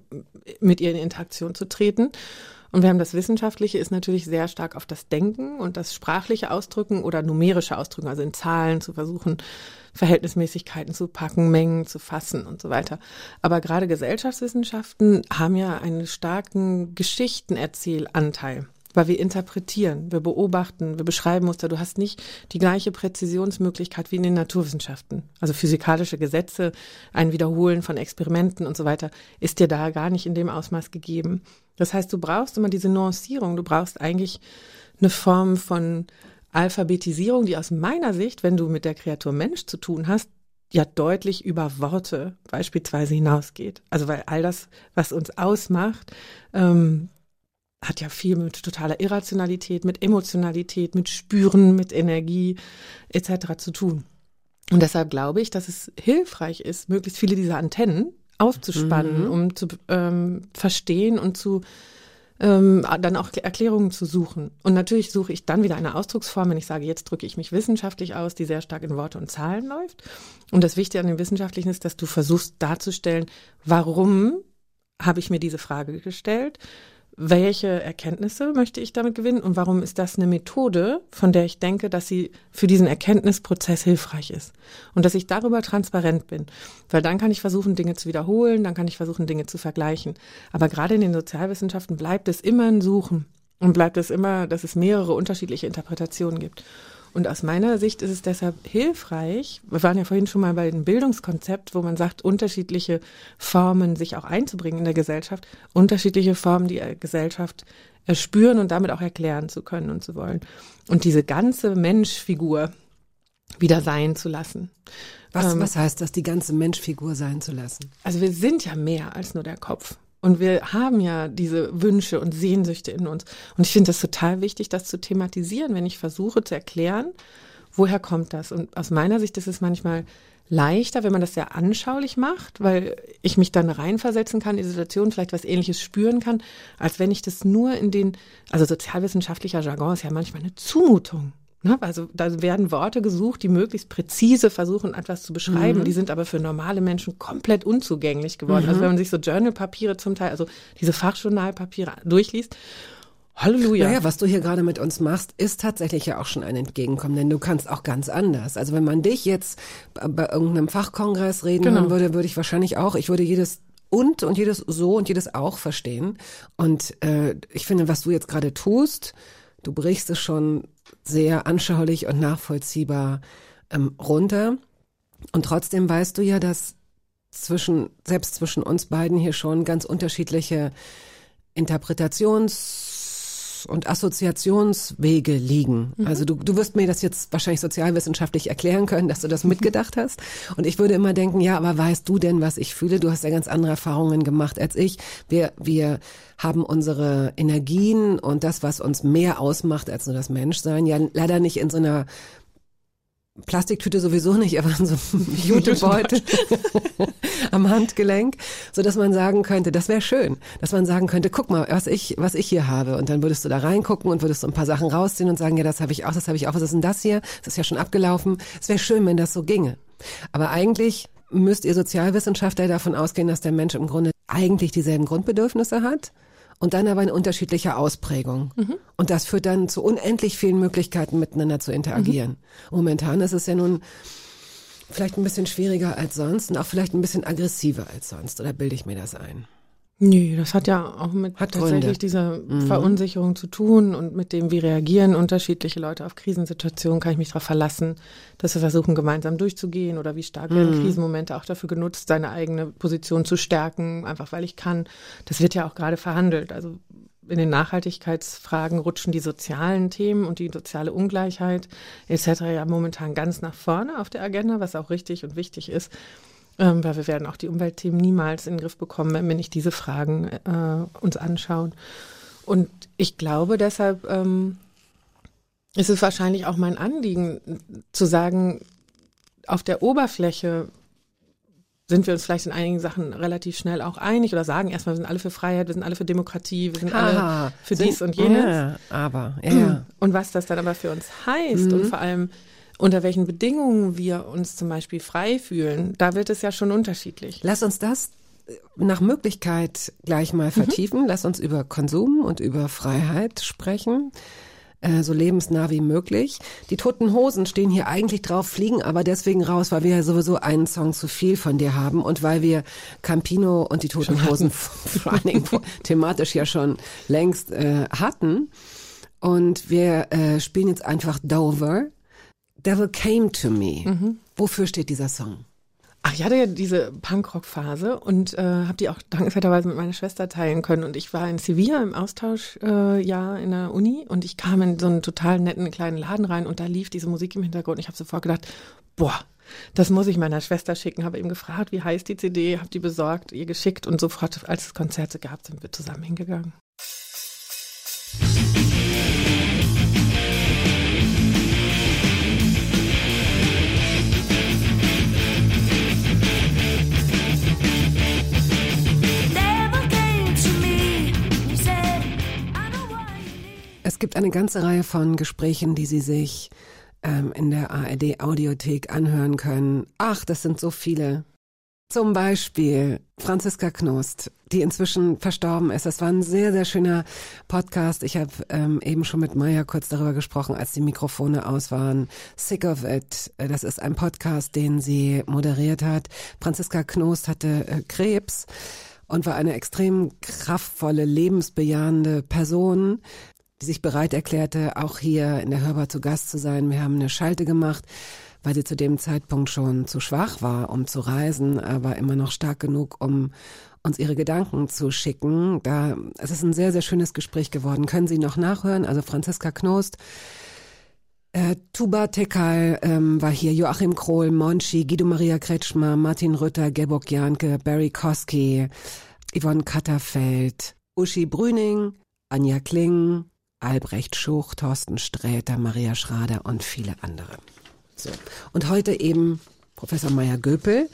mit ihr in Interaktion zu treten. Und wir haben das Wissenschaftliche ist natürlich sehr stark auf das Denken und das sprachliche Ausdrücken oder numerische Ausdrücken, also in Zahlen zu versuchen, Verhältnismäßigkeiten zu packen, Mengen zu fassen und so weiter. Aber gerade Gesellschaftswissenschaften haben ja einen starken Geschichtenerzählanteil, weil wir interpretieren, wir beobachten, wir beschreiben Muster. Du hast nicht die gleiche Präzisionsmöglichkeit wie in den Naturwissenschaften. Also physikalische Gesetze, ein Wiederholen von Experimenten und so weiter ist dir da gar nicht in dem Ausmaß gegeben. Das heißt, du brauchst immer diese Nuancierung, du brauchst eigentlich eine Form von Alphabetisierung, die aus meiner Sicht, wenn du mit der Kreatur Mensch zu tun hast, ja deutlich über Worte beispielsweise hinausgeht. Also weil all das, was uns ausmacht, hat ja viel mit totaler Irrationalität, mit Emotionalität, mit Spüren, mit Energie etc. zu tun. Und deshalb glaube ich, dass es hilfreich ist, möglichst viele dieser Antennen aufzuspannen, um zu verstehen und zu dann auch Erklärungen zu suchen. Und natürlich suche ich dann wieder eine Ausdrucksform, wenn ich sage, jetzt drücke ich mich wissenschaftlich aus, die sehr stark in Worte und Zahlen läuft. Und das Wichtige an dem Wissenschaftlichen ist, dass du versuchst darzustellen, warum habe ich mir diese Frage gestellt, welche Erkenntnisse möchte ich damit gewinnen und warum ist das eine Methode, von der ich denke, dass sie für diesen Erkenntnisprozess hilfreich ist. Und dass ich darüber transparent bin. Weil dann kann ich versuchen, Dinge zu wiederholen, dann kann ich versuchen, Dinge zu vergleichen. Aber gerade in den Sozialwissenschaften bleibt es immer ein Suchen und bleibt es immer, dass es mehrere unterschiedliche Interpretationen gibt. Und aus meiner Sicht ist es deshalb hilfreich, wir waren ja vorhin schon mal bei dem Bildungskonzept, wo man sagt, unterschiedliche Formen sich auch einzubringen in der Gesellschaft, unterschiedliche Formen die Gesellschaft spüren und damit auch erklären zu können und zu wollen. Und diese ganze Menschfigur wieder sein zu lassen. Was heißt das, die ganze Menschfigur sein zu lassen? Also wir sind ja mehr als nur der Kopf. Und wir haben ja diese Wünsche und Sehnsüchte in uns. Und ich finde das total wichtig, das zu thematisieren, wenn ich versuche zu erklären, woher kommt das? Und aus meiner Sicht ist es manchmal leichter, wenn man das sehr anschaulich macht, weil ich mich dann reinversetzen kann in die Situation, vielleicht was Ähnliches spüren kann, als wenn ich das nur also sozialwissenschaftlicher Jargon ist ja manchmal eine Zumutung. Also da werden Worte gesucht, die möglichst präzise versuchen, etwas zu beschreiben. Die sind aber für normale Menschen komplett unzugänglich geworden. Also wenn man sich so Journalpapiere zum Teil, also diese Fachjournalpapiere durchliest, Halleluja. Naja, was du hier gerade mit uns machst, ist tatsächlich ja auch schon ein Entgegenkommen, denn du kannst auch ganz anders. Also wenn man dich jetzt bei irgendeinem Fachkongress reden hören würde ich wahrscheinlich auch, ich würde jedes und jedes so und jedes auch verstehen. Und ich finde, was du jetzt gerade tust, du brichst es schon sehr anschaulich runter. Und trotzdem weißt du ja, dass selbst zwischen uns beiden hier schon ganz unterschiedliche Interpretations- und Assoziationswege liegen. Also du wirst mir das jetzt wahrscheinlich sozialwissenschaftlich erklären können, dass du das mitgedacht hast. Und ich würde immer denken, ja, aber weißt du denn, was ich fühle? Du hast ja ganz andere Erfahrungen gemacht als ich. Wir haben unsere Energien und das, was uns mehr ausmacht als nur das Menschsein, ja leider nicht in so einer Plastiktüte sowieso nicht, aber in so einem Jutebeutel am Handgelenk, so dass man sagen könnte, das wäre schön, dass man sagen könnte, guck mal, was ich hier habe, und dann würdest du da reingucken und würdest so ein paar Sachen rausziehen und sagen, ja, das habe ich auch, was ist denn das hier? Das ist ja schon abgelaufen. Es wäre schön, wenn das so ginge. Aber eigentlich müsst ihr Sozialwissenschaftler davon ausgehen, dass der Mensch im Grunde eigentlich dieselben Grundbedürfnisse hat. Und dann aber in unterschiedlicher Ausprägung. Und das führt dann zu unendlich vielen Möglichkeiten, miteinander zu interagieren. Momentan ist es ja nun vielleicht ein bisschen schwieriger als sonst und auch vielleicht ein bisschen aggressiver als sonst. Oder bilde ich mir das ein? Nee, das hat ja auch mit tatsächlich dieser Verunsicherung zu tun und mit dem, wie reagieren unterschiedliche Leute auf Krisensituationen. Kann ich mich darauf verlassen, dass wir versuchen, gemeinsam durchzugehen, oder wie stark werden Krisenmomente auch dafür genutzt, seine eigene Position zu stärken, einfach weil ich kann. Das wird ja auch gerade verhandelt. Also in den Nachhaltigkeitsfragen rutschen die sozialen Themen und die soziale Ungleichheit etc. ja momentan ganz nach vorne auf der Agenda, was auch richtig und wichtig ist. Weil wir werden auch die Umweltthemen niemals in den Griff bekommen, wenn wir nicht diese Fragen uns anschauen. Und ich glaube, deshalb ist es wahrscheinlich auch mein Anliegen, zu sagen, auf der Oberfläche sind wir uns vielleicht in einigen Sachen relativ schnell auch einig oder sagen erstmal, wir sind alle für Freiheit, wir sind alle für Demokratie, wir sind alle für dies und jenes. Ja, aber, ja. Und was das dann aber für uns heißt und vor allem unter welchen Bedingungen wir uns zum Beispiel frei fühlen, da wird es ja schon unterschiedlich. Lass uns das nach Möglichkeit gleich mal vertiefen. Lass uns über Konsum und über Freiheit sprechen. So lebensnah wie möglich. Die Toten Hosen stehen hier eigentlich drauf, fliegen aber deswegen raus, weil wir ja sowieso einen Song zu viel von dir haben und weil wir Campino und die Toten Hosen vor allen Dingen thematisch ja schon längst hatten. Und wir spielen jetzt einfach Dover. Devil Came to Me. Wofür steht dieser Song? Ach, ich hatte ja diese Punkrock-Phase und habe die auch dankenswerterweise mit meiner Schwester teilen können. Und ich war in Sevilla im Austauschjahr in der Uni und ich kam in so einen total netten kleinen Laden rein und da lief diese Musik im Hintergrund. Ich habe sofort gedacht, boah, das muss ich meiner Schwester schicken. Habe eben gefragt, wie heißt die CD, habe die besorgt, ihr geschickt und sofort, als es Konzerte gab, sind wir zusammen hingegangen. Es gibt eine ganze Reihe von Gesprächen, die Sie sich in der ARD-Audiothek anhören können. Ach, das sind so viele. Zum Beispiel Franziska Knost, die inzwischen verstorben ist. Das war ein sehr, sehr schöner Podcast. Ich habe eben schon mit Maya kurz darüber gesprochen, als die Mikrofone aus waren. Sick of It, das ist ein Podcast, den sie moderiert hat. Franziska Knost hatte Krebs und war eine extrem kraftvolle, lebensbejahende Person, die sich bereit erklärte, auch hier in der Hörbar zu Gast zu sein. Wir haben eine Schalte gemacht, weil sie zu dem Zeitpunkt schon zu schwach war, um zu reisen, aber immer noch stark genug, um uns ihre Gedanken zu schicken. Es ist ein sehr, sehr schönes Gespräch geworden. Können Sie noch nachhören? Also Franziska Knost, Tuba Tekal war hier, Joachim Krohl, Monchi, Guido Maria Kretschmer, Martin Rütter, Geborg Janke, Barry Kosky, Yvonne Katterfeld, Uschi Brüning, Anja Kling, Albrecht Schuch, Thorsten Sträter, Maria Schrader und viele andere. So. Und heute eben Professor Maya Göpel,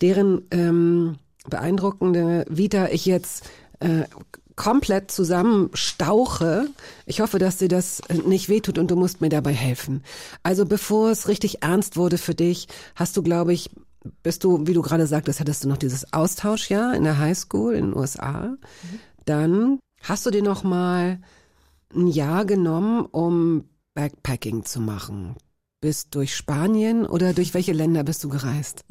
deren beeindruckende Vita ich jetzt komplett zusammenstauche. Ich hoffe, dass dir das nicht wehtut und du musst mir dabei helfen. Also bevor es richtig ernst wurde für dich, hast du, glaube ich, bist du, wie du gerade sagtest, hattest du noch dieses Austauschjahr in der Highschool in den USA. Dann hast du dir noch mal ein Jahr genommen, um Backpacking zu machen. Bist durch Spanien oder durch welche Länder bist du gereist?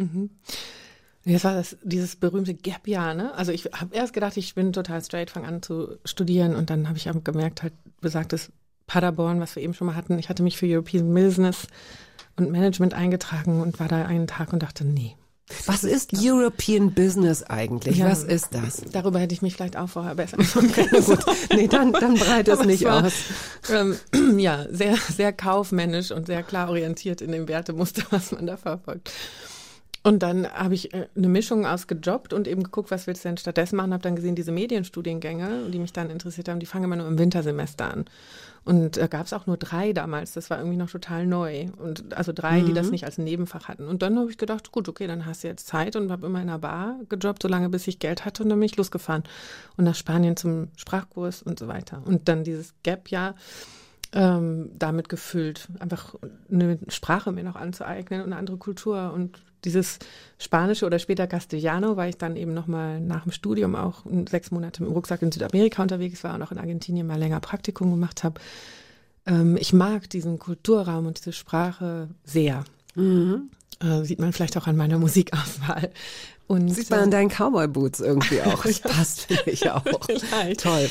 Das war dieses berühmte Gap-Jahr, ne? Also ich habe erst gedacht, ich bin total straight, fange an zu studieren und dann habe ich gemerkt, halt besagtes Paderborn, was wir eben schon mal hatten. Ich hatte mich für European Business und Management eingetragen und war da einen Tag und dachte, nee. Was ist European Business eigentlich? Ja, was ist das? Darüber hätte ich mich vielleicht auch vorher besser Okay, gut. Nee, dann breite es nicht aus. Ja, sehr, sehr kaufmännisch und sehr klar orientiert in dem Wertemuster, was man da verfolgt. Und dann habe ich eine Mischung aus gejobbt und eben geguckt, was willst du denn stattdessen machen. Habe dann gesehen, diese Medienstudiengänge, die mich dann interessiert haben, die fangen immer nur im Wintersemester an. Und gab es auch nur 3 damals, das war irgendwie noch total neu. Und also 3, die das nicht als Nebenfach hatten. Und dann habe ich gedacht, gut, okay, dann hast du jetzt Zeit und habe immer in einer Bar gejobbt, solange bis ich Geld hatte und dann bin ich losgefahren. Und nach Spanien zum Sprachkurs und so weiter. Und dann dieses Gap-Jahr damit gefüllt, einfach eine Sprache mir noch anzueignen und eine andere Kultur. Und dieses Spanische oder später Castellano, weil ich dann eben nochmal nach dem Studium auch 6 Monate mit dem Rucksack in Südamerika unterwegs war und auch in Argentinien mal länger Praktikum gemacht habe. Ich mag diesen Kulturraum und diese Sprache sehr. Sieht man vielleicht auch an meiner Musikauswahl. Und sieht man an deinen Cowboy-Boots irgendwie auch. Das passt, finde ich auch. Vielleicht. Toll.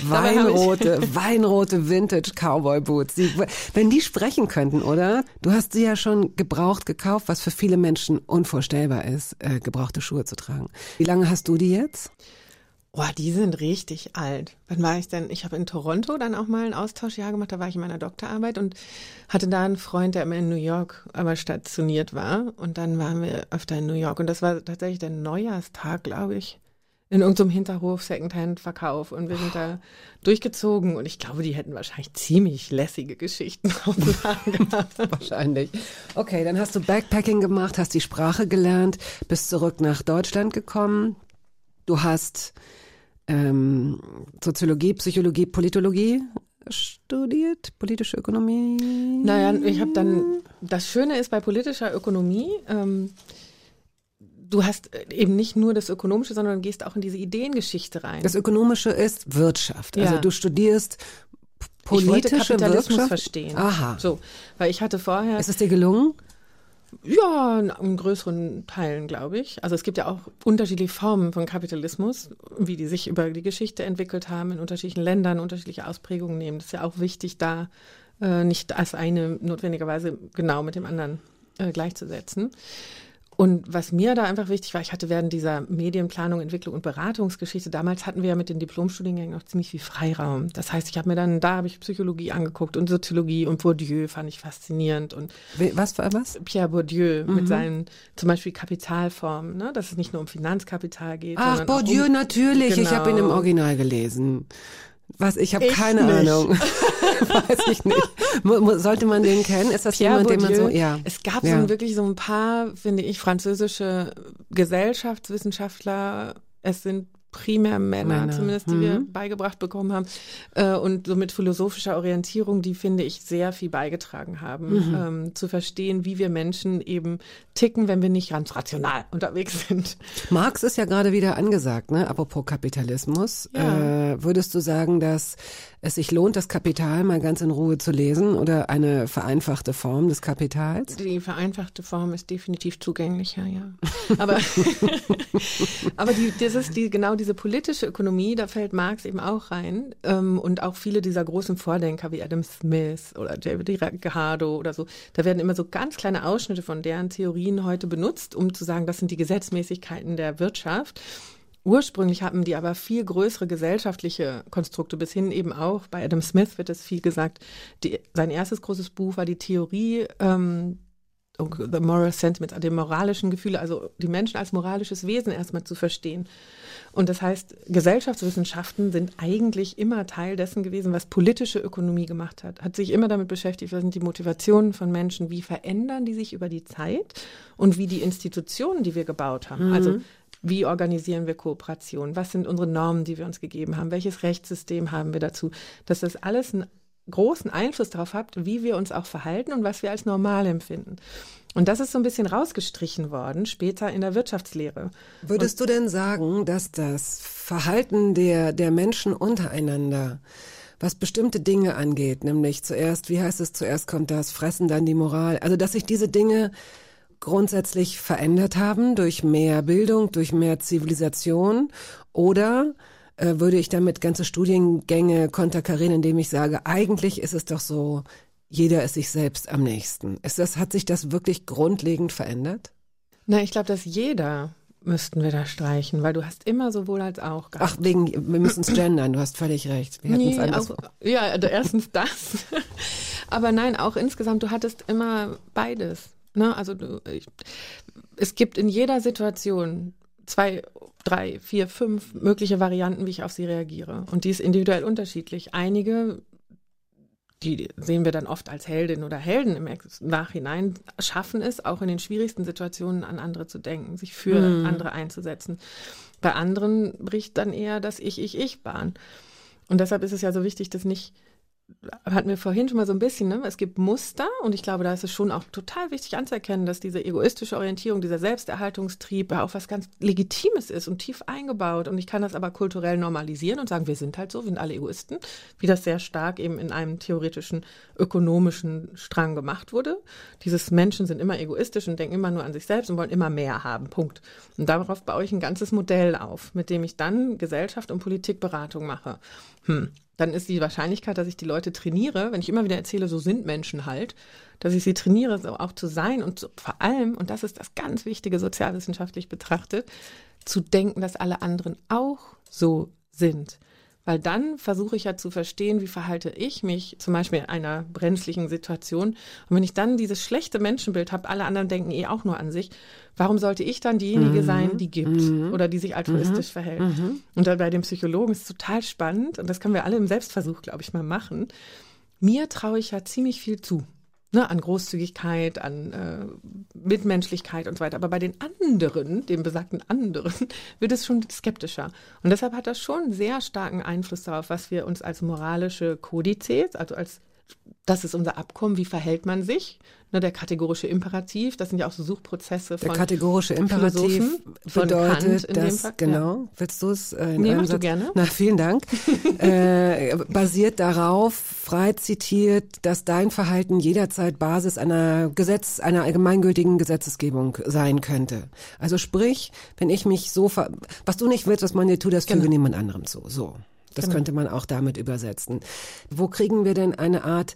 Weinrote Vintage-Cowboy-Boots. Wenn die sprechen könnten, oder? Du hast sie ja schon gebraucht gekauft, was für viele Menschen unvorstellbar ist, gebrauchte Schuhe zu tragen. Wie lange hast du die jetzt? Oh, die sind richtig alt. Wann war ich denn? Ich habe in Toronto dann auch mal ein Austauschjahr gemacht, da war ich in meiner Doktorarbeit und hatte da einen Freund, der immer in New York aber stationiert war. Und dann waren wir öfter in New York und das war tatsächlich der Neujahrstag, glaube ich, in irgendeinem Hinterhof, Secondhand-Verkauf und wir sind da durchgezogen und ich glaube, die hätten wahrscheinlich ziemlich lässige Geschichten auf Lager gehabt. Wahrscheinlich. Okay, dann hast du Backpacking gemacht, hast die Sprache gelernt, bist zurück nach Deutschland gekommen. Du hast Soziologie, Psychologie, Politologie studiert, politische Ökonomie? Naja, ich habe dann, das Schöne ist bei politischer Ökonomie, du hast eben nicht nur das Ökonomische, sondern gehst auch in diese Ideengeschichte rein. Das Ökonomische ist Wirtschaft. Also Ja. du studierst Ich wollte politische Kapitalismus Wirtschaft. verstehen. Aha. So, weil ich hatte vorher, Ist es dir gelungen? ja, in größeren Teilen, glaube ich. Also es gibt ja auch unterschiedliche Formen von Kapitalismus, wie die sich über die Geschichte entwickelt haben, in unterschiedlichen Ländern unterschiedliche Ausprägungen nehmen. Das ist ja auch wichtig, da nicht als eine notwendigerweise genau mit dem anderen gleichzusetzen. Und was mir da einfach wichtig war, ich hatte während dieser Medienplanung, Entwicklung und Beratungsgeschichte, damals hatten wir ja mit den Diplomstudiengängen noch ziemlich viel Freiraum. Das heißt, da habe ich Psychologie angeguckt und Soziologie und Bourdieu fand ich faszinierend. Und Was für was? Pierre Bourdieu mit seinen zum Beispiel Kapitalformen, ne? Dass es nicht nur um Finanzkapital geht. Ach, sondern auch Bourdieu, natürlich. Ich habe ihn im Genau. Original gelesen. Ich habe Ich keine nicht. Ahnung. Weiß ich nicht. Sollte man den kennen? Ist das Pierre jemand, den man Bourdieu. so, ja. Es gab Ja. wirklich so ein paar, finde ich, französische Gesellschaftswissenschaftler. Es sind primär Männer, zumindest, die wir beigebracht bekommen haben. Und so mit philosophischer Orientierung, die, finde ich, sehr viel beigetragen haben, zu verstehen, wie wir Menschen eben ticken, wenn wir nicht ganz rational unterwegs sind. Marx ist ja gerade wieder angesagt, ne? Apropos Kapitalismus. Ja. Würdest du sagen, dass es sich lohnt, das Kapital mal ganz in Ruhe zu lesen oder eine vereinfachte Form des Kapitals? Die vereinfachte Form ist definitiv zugänglicher, ja. Aber, genau diese politische Ökonomie, da fällt Marx eben auch rein. Und auch viele dieser großen Vordenker wie Adam Smith oder David Ricardo oder so, da werden immer so ganz kleine Ausschnitte von deren Theorien heute benutzt, um zu sagen, das sind die Gesetzmäßigkeiten der Wirtschaft. Ursprünglich hatten die aber viel größere gesellschaftliche Konstrukte, bis hin eben auch, bei Adam Smith wird es viel gesagt, sein erstes großes Buch war die Theorie The Moral Sentiments, die moralischen Gefühle, also die Menschen als moralisches Wesen erstmal zu verstehen. Und das heißt, Gesellschaftswissenschaften sind eigentlich immer Teil dessen gewesen, was politische Ökonomie gemacht hat. Hat sich immer damit beschäftigt, was sind die Motivationen von Menschen, wie verändern die sich über die Zeit und wie die Institutionen, die wir gebaut haben. Also wie organisieren wir Kooperation? Was sind unsere Normen, die wir uns gegeben haben? Welches Rechtssystem haben wir dazu? Dass das alles einen großen Einfluss darauf hat, wie wir uns auch verhalten und was wir als normal empfinden. Und das ist so ein bisschen rausgestrichen worden, später in der Wirtschaftslehre. Würdest du denn sagen, dass das Verhalten der Menschen untereinander, was bestimmte Dinge angeht, nämlich zuerst kommt das Fressen, dann die Moral, also dass sich diese Dinge grundsätzlich verändert haben durch mehr Bildung, durch mehr Zivilisation, oder würde ich damit ganze Studiengänge konterkarieren, indem ich sage, eigentlich ist es doch so, jeder ist sich selbst am nächsten. Hat sich das wirklich grundlegend verändert? Na, ich glaube, dass jeder müssten wir da streichen, weil du hast immer sowohl als auch gehabt. Ach, wir müssen es gendern, du hast völlig recht. Wir hatten es anders. Ja, also erstens das. Aber nein, auch insgesamt, du hattest immer beides. Ne? Also es gibt in jeder Situation 2, 3, 4, 5 mögliche Varianten, wie ich auf sie reagiere. Und die ist individuell unterschiedlich. Einige, die sehen wir dann oft als Heldin oder Helden im Nachhinein, schaffen es, auch in den schwierigsten Situationen an andere zu denken, sich für andere einzusetzen. Bei anderen bricht dann eher das Ich-Bahn. Und deshalb ist es ja so wichtig, dass nicht, hatten wir vorhin schon mal so ein bisschen, ne? Es gibt Muster, und ich glaube, da ist es schon auch total wichtig anzuerkennen, dass diese egoistische Orientierung, dieser Selbsterhaltungstrieb ja auch was ganz Legitimes ist und tief eingebaut. Und ich kann das aber kulturell normalisieren und sagen, wir sind halt so, wir sind alle Egoisten, wie das sehr stark eben in einem theoretischen, ökonomischen Strang gemacht wurde. Dieses Menschen sind immer egoistisch und denken immer nur an sich selbst und wollen immer mehr haben, Punkt. Und darauf baue ich ein ganzes Modell auf, mit dem ich dann Gesellschaft und Politikberatung mache. Dann ist die Wahrscheinlichkeit, dass ich die Leute trainiere, wenn ich immer wieder erzähle, so sind Menschen halt, dass ich sie trainiere, so auch zu sein und vor allem, und das ist das ganz Wichtige, sozialwissenschaftlich betrachtet, zu denken, dass alle anderen auch so sind. Weil dann versuche ich ja zu verstehen, wie verhalte ich mich zum Beispiel in einer brenzlichen Situation. Und wenn ich dann dieses schlechte Menschenbild habe, alle anderen denken auch nur an sich, warum sollte ich dann diejenige sein, die gibt oder die sich altruistisch verhält? Und dann bei den Psychologen ist es total spannend, und das können wir alle im Selbstversuch, glaube ich, mal machen. Mir traue ich ja ziemlich viel zu. Ne, an Großzügigkeit, an Mitmenschlichkeit und so weiter. Aber bei den anderen, den besagten anderen, wird es schon skeptischer. Und deshalb hat das schon sehr starken Einfluss darauf, was wir uns als moralische Kodizes, also als das ist unser Abkommen, wie verhält man sich? Ne, der kategorische Imperativ, das sind ja auch so Suchprozesse von Der kategorische Imperativ Philosophen, von Kant bedeutet, in dem dass, Fall. genau, willst du es in Nee, einem mach du Satz? gerne. Na, vielen Dank. Basiert darauf, frei zitiert, dass dein Verhalten jederzeit Basis einer allgemeingültigen Gesetzesgebung sein könnte. Also sprich, wenn ich mich so, was du nicht willst, was man dir tut, das füge niemand anderem zu. So. Das könnte man auch damit übersetzen. Wo kriegen wir denn eine Art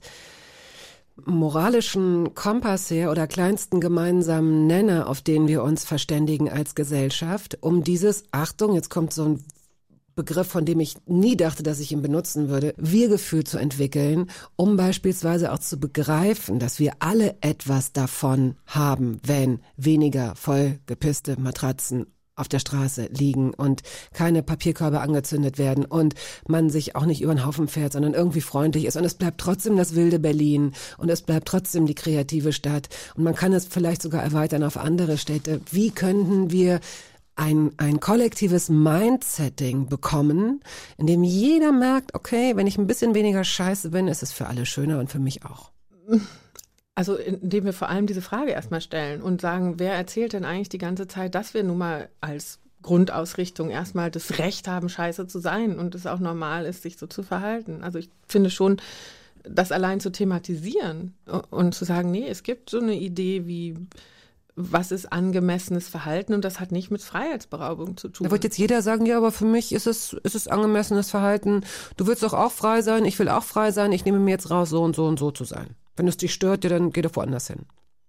moralischen Kompass her oder kleinsten gemeinsamen Nenner, auf den wir uns verständigen als Gesellschaft, um dieses, Achtung, jetzt kommt so ein Begriff, von dem ich nie dachte, dass ich ihn benutzen würde, Wir-Gefühl zu entwickeln, um beispielsweise auch zu begreifen, dass wir alle etwas davon haben, wenn weniger vollgepisste Matratzen auf der Straße liegen und keine Papierkörbe angezündet werden und man sich auch nicht über den Haufen fährt, sondern irgendwie freundlich ist. Und es bleibt trotzdem das wilde Berlin und es bleibt trotzdem die kreative Stadt. Und man kann es vielleicht sogar erweitern auf andere Städte. Wie könnten wir ein kollektives Mindsetting bekommen, in dem jeder merkt, okay, wenn ich ein bisschen weniger scheiße bin, ist es für alle schöner und für mich auch. Also indem wir vor allem diese Frage erstmal stellen und sagen, wer erzählt denn eigentlich die ganze Zeit, dass wir nun mal als Grundausrichtung erstmal das Recht haben, scheiße zu sein und es auch normal ist, sich so zu verhalten. Also ich finde schon, das allein zu thematisieren und zu sagen, nee, es gibt so eine Idee wie, was ist angemessenes Verhalten und das hat nicht mit Freiheitsberaubung zu tun. Da wird jetzt jeder sagen, ja, aber für mich ist es angemessenes Verhalten. Du willst doch auch frei sein, ich will auch frei sein, ich nehme mir jetzt raus, so und so und so zu sein. Wenn es dich stört, ja, dann geh doch woanders hin.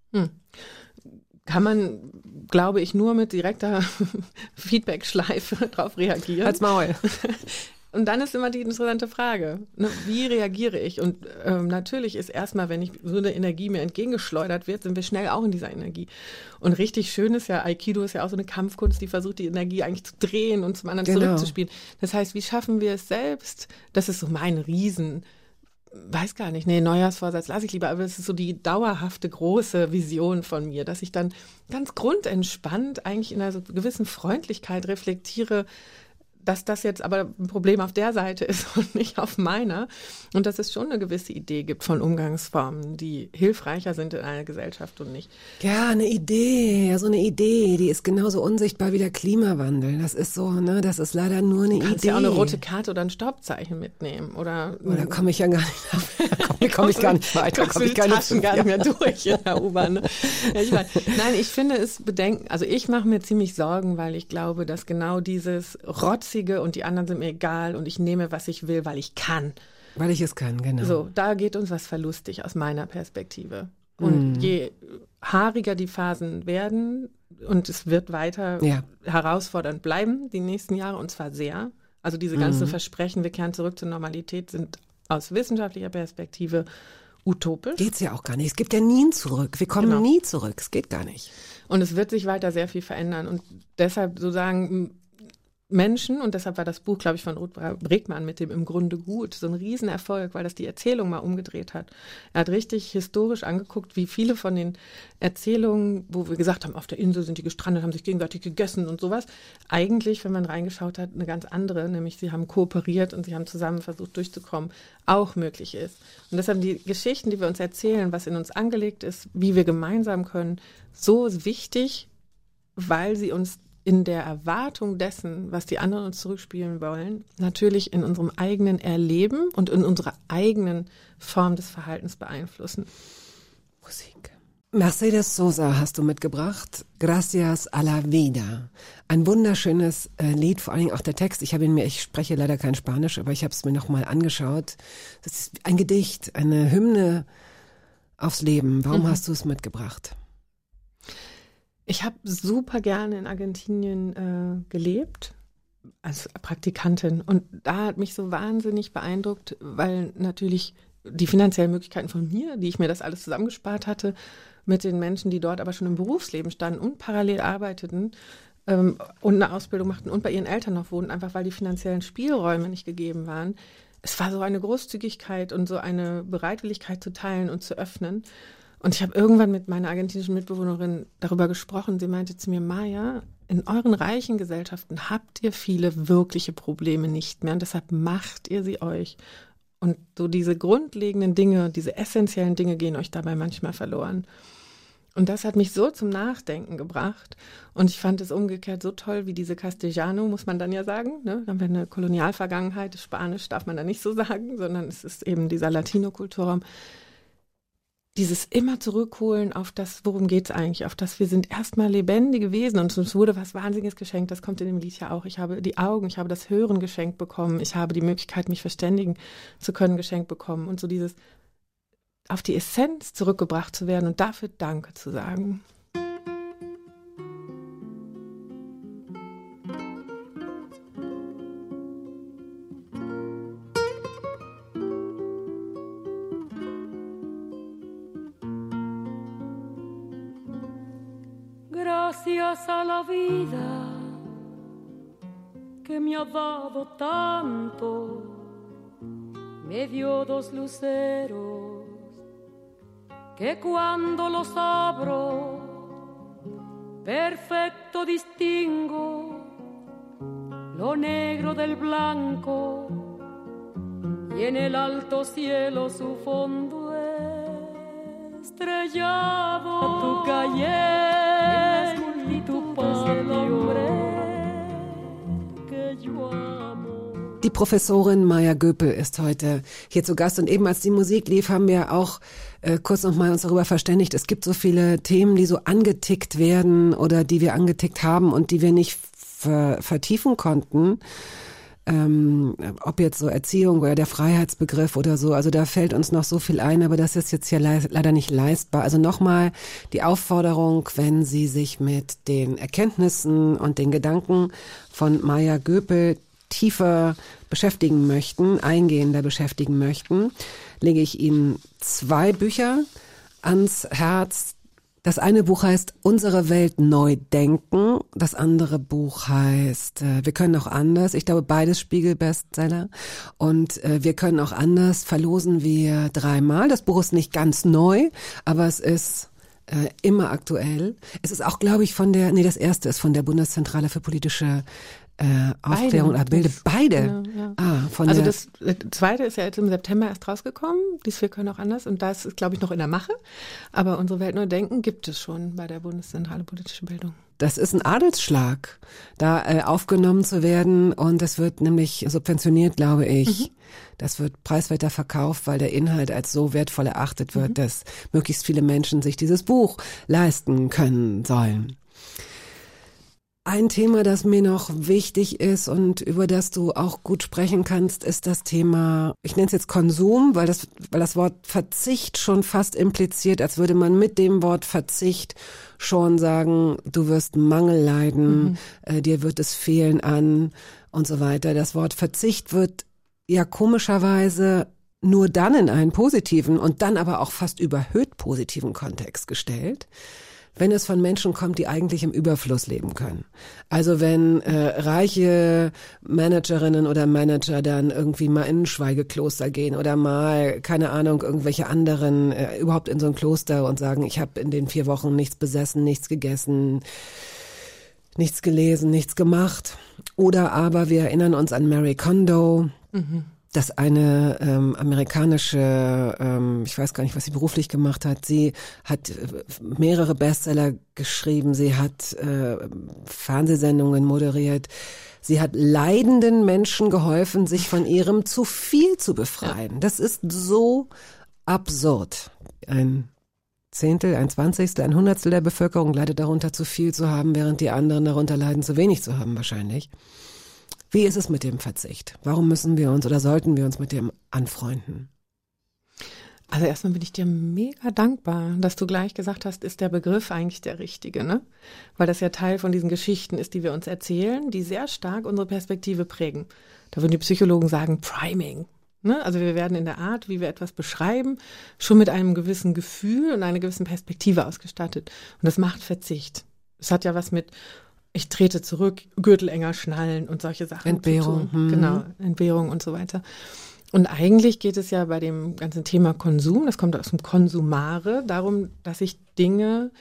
Kann man, glaube ich, nur mit direkter Feedback-Schleife drauf reagieren. Halt's Maul. Und dann ist immer die interessante Frage, ne, wie reagiere ich? Und natürlich ist erstmal, wenn so eine Energie mir entgegengeschleudert wird, sind wir schnell auch in dieser Energie. Und richtig schön ist ja, Aikido ist ja auch so eine Kampfkunst, die versucht, die Energie eigentlich zu drehen und zum anderen zurückzuspielen. Das heißt, wie schaffen wir es selbst? Das ist so mein weiß gar nicht, Neujahrsvorsatz lasse ich lieber, aber es ist so die dauerhafte große Vision von mir, dass ich dann ganz grundentspannt eigentlich in einer so gewissen Freundlichkeit reflektiere, dass das jetzt aber ein Problem auf der Seite ist und nicht auf meiner. Und dass es schon eine gewisse Idee gibt von Umgangsformen, die hilfreicher sind in einer Gesellschaft und nicht. Ja, eine Idee, die ist genauso unsichtbar wie der Klimawandel. Das ist so, ne, das ist leider nur eine Idee. Du kannst ja auch eine rote Karte oder ein Stoppzeichen mitnehmen. Oder komme ich ja gar nicht, komme ich gar nicht weiter. Kommst du die Taschen gar nicht mehr durch in der U-Bahn. Ne? Ja, nein, ich finde es also ich mache mir ziemlich Sorgen, weil ich glaube, dass genau dieses Rotzige und die anderen sind mir egal und ich nehme, was ich will, weil ich kann. Weil ich es kann, genau. So, da geht uns was verlustig aus meiner Perspektive. Und je haariger die Phasen werden und es wird weiter herausfordernd bleiben, die nächsten Jahre, und zwar sehr. Also diese ganzen Versprechen, wir kehren zurück zur Normalität, sind aus wissenschaftlicher Perspektive utopisch. Geht's ja auch gar nicht. Es gibt ja nie ein Zurück. Wir kommen nie zurück. Es geht gar nicht. Und es wird sich weiter sehr viel verändern. Und deshalb sozusagen Menschen, und deshalb war das Buch, glaube ich, von Ruth Bregmann mit dem Im Grunde gut, so ein Riesenerfolg, weil das die Erzählung mal umgedreht hat. Er hat richtig historisch angeguckt, wie viele von den Erzählungen, wo wir gesagt haben, auf der Insel sind die gestrandet, haben sich gegenseitig gegessen und sowas, eigentlich, wenn man reingeschaut hat, eine ganz andere, nämlich sie haben kooperiert und sie haben zusammen versucht durchzukommen, auch möglich ist. Und deshalb die Geschichten, die wir uns erzählen, was in uns angelegt ist, wie wir gemeinsam können, so wichtig, weil sie uns in der Erwartung dessen, was die anderen uns zurückspielen wollen, natürlich in unserem eigenen Erleben und in unserer eigenen Form des Verhaltens beeinflussen. Musik. Mercedes Sosa hast du mitgebracht. Gracias a la vida. Ein wunderschönes Lied, vor allen Dingen auch der Text. Ich spreche leider kein Spanisch, aber ich habe es mir nochmal angeschaut. Das ist ein Gedicht, eine Hymne aufs Leben. Warum hast du es mitgebracht? Ich habe super gerne in Argentinien gelebt, als Praktikantin. Und da hat mich so wahnsinnig beeindruckt, weil natürlich die finanziellen Möglichkeiten von mir, die ich mir das alles zusammengespart hatte, mit den Menschen, die dort aber schon im Berufsleben standen und parallel arbeiteten und eine Ausbildung machten und bei ihren Eltern noch wohnten, einfach weil die finanziellen Spielräume nicht gegeben waren. Es war so eine Großzügigkeit und so eine Bereitwilligkeit zu teilen und zu öffnen. Und ich habe irgendwann mit meiner argentinischen Mitbewohnerin darüber gesprochen. Sie meinte zu mir, Maja, in euren reichen Gesellschaften habt ihr viele wirkliche Probleme nicht mehr und deshalb macht ihr sie euch. Und so diese grundlegenden Dinge, diese essentiellen Dinge gehen euch dabei manchmal verloren. Und das hat mich so zum Nachdenken gebracht. Und ich fand es umgekehrt so toll, wie diese Castellano, muss man dann ja sagen. Ne? Dann haben wir eine Kolonialvergangenheit, Spanisch darf man da nicht so sagen, sondern es ist eben dieser Latino-Kulturraum. Dieses immer zurückholen auf das, worum geht es eigentlich, auf das wir sind erstmal lebendige Wesen und uns wurde was Wahnsinniges geschenkt, das kommt in dem Lied ja auch. Ich habe die Augen, ich habe das Hören geschenkt bekommen, ich habe die Möglichkeit, mich verständigen zu können, geschenkt bekommen und so dieses auf die Essenz zurückgebracht zu werden und dafür Danke zu sagen. Gracias a la vida que me ha dado tanto, me dio dos luceros que cuando los abro perfecto distingo lo negro del blanco y en el alto cielo su fondo estrellado. Tu calle y tu patio que yo amo. Die Professorin Maya Göpel ist heute hier zu Gast und eben als die Musik lief, haben wir auch kurz noch mal uns darüber verständigt. Es gibt so viele Themen, die so angetickt werden oder die wir angetickt haben und die wir nicht vertiefen konnten. Ob jetzt so Erziehung oder der Freiheitsbegriff oder so, also da fällt uns noch so viel ein, aber das ist jetzt hier leider nicht leistbar. Also nochmal die Aufforderung, wenn Sie sich mit den Erkenntnissen und den Gedanken von Maya Göpel tiefer beschäftigen möchten, eingehender beschäftigen möchten, lege ich Ihnen 2 Bücher ans Herz. Das eine Buch heißt Unsere Welt neu denken. Das andere Buch heißt Wir können auch anders. Ich glaube, beides Spiegel-Bestseller. Und Wir können auch anders verlosen wir 3-mal. Das Buch ist nicht ganz neu, aber es ist immer aktuell. Es ist auch, glaube ich, das erste ist von der Bundeszentrale für politische Aufklärung oder Bilde. Beide? Ja. Also das zweite ist ja jetzt im September erst rausgekommen. Dies Wir können auch anders. Und das ist, glaube ich, noch in der Mache. Aber Unsere Welt neu denken gibt es schon bei der Bundeszentrale politische Bildung. Das ist ein Adelsschlag, da aufgenommen zu werden. Und das wird nämlich subventioniert, glaube ich. Das wird preiswerter verkauft, weil der Inhalt als so wertvoll erachtet wird, dass möglichst viele Menschen sich dieses Buch leisten können sollen. Ein Thema, das mir noch wichtig ist und über das du auch gut sprechen kannst, ist das Thema, ich nenne es jetzt Konsum, weil das Wort Verzicht schon fast impliziert, als würde man mit dem Wort Verzicht schon sagen, du wirst Mangel leiden, dir wird es fehlen an und so weiter. Das Wort Verzicht wird ja komischerweise nur dann in einen positiven und dann aber auch fast überhöht positiven Kontext gestellt, wenn es von Menschen kommt, die eigentlich im Überfluss leben können. Also wenn reiche Managerinnen oder Manager dann irgendwie mal in ein Schweigekloster gehen oder mal, keine Ahnung, irgendwelche anderen überhaupt in so ein Kloster und sagen, ich habe in den 4 Wochen nichts besessen, nichts gegessen, nichts gelesen, nichts gemacht. Oder aber wir erinnern uns an Marie Kondo, dass eine amerikanische, ich weiß gar nicht, was sie beruflich gemacht hat, sie hat mehrere Bestseller geschrieben, sie hat Fernsehsendungen moderiert, sie hat leidenden Menschen geholfen, sich von ihrem zu viel zu befreien. Ja. Das ist so absurd. Ein Zehntel, ein Zwanzigstel, ein Hundertstel der Bevölkerung leidet darunter, zu viel zu haben, während die anderen darunter leiden, zu wenig zu haben wahrscheinlich. Wie ist es mit dem Verzicht? Warum müssen wir uns oder sollten wir uns mit dem anfreunden? Also erstmal bin ich dir mega dankbar, dass du gleich gesagt hast, ist der Begriff eigentlich der richtige, ne? Weil das ja Teil von diesen Geschichten ist, die wir uns erzählen, die sehr stark unsere Perspektive prägen. Da würden die Psychologen sagen, Priming. Ne? Also wir werden in der Art, wie wir etwas beschreiben, schon mit einem gewissen Gefühl und einer gewissen Perspektive ausgestattet. Und das macht Verzicht. Es hat ja was mit ich trete zurück, Gürtel enger schnallen und solche Sachen. Entbehrung. Genau, Entbehrung und so weiter. Und eigentlich geht es ja bei dem ganzen Thema Konsum, das kommt aus dem Konsumare, darum, dass ich Dinge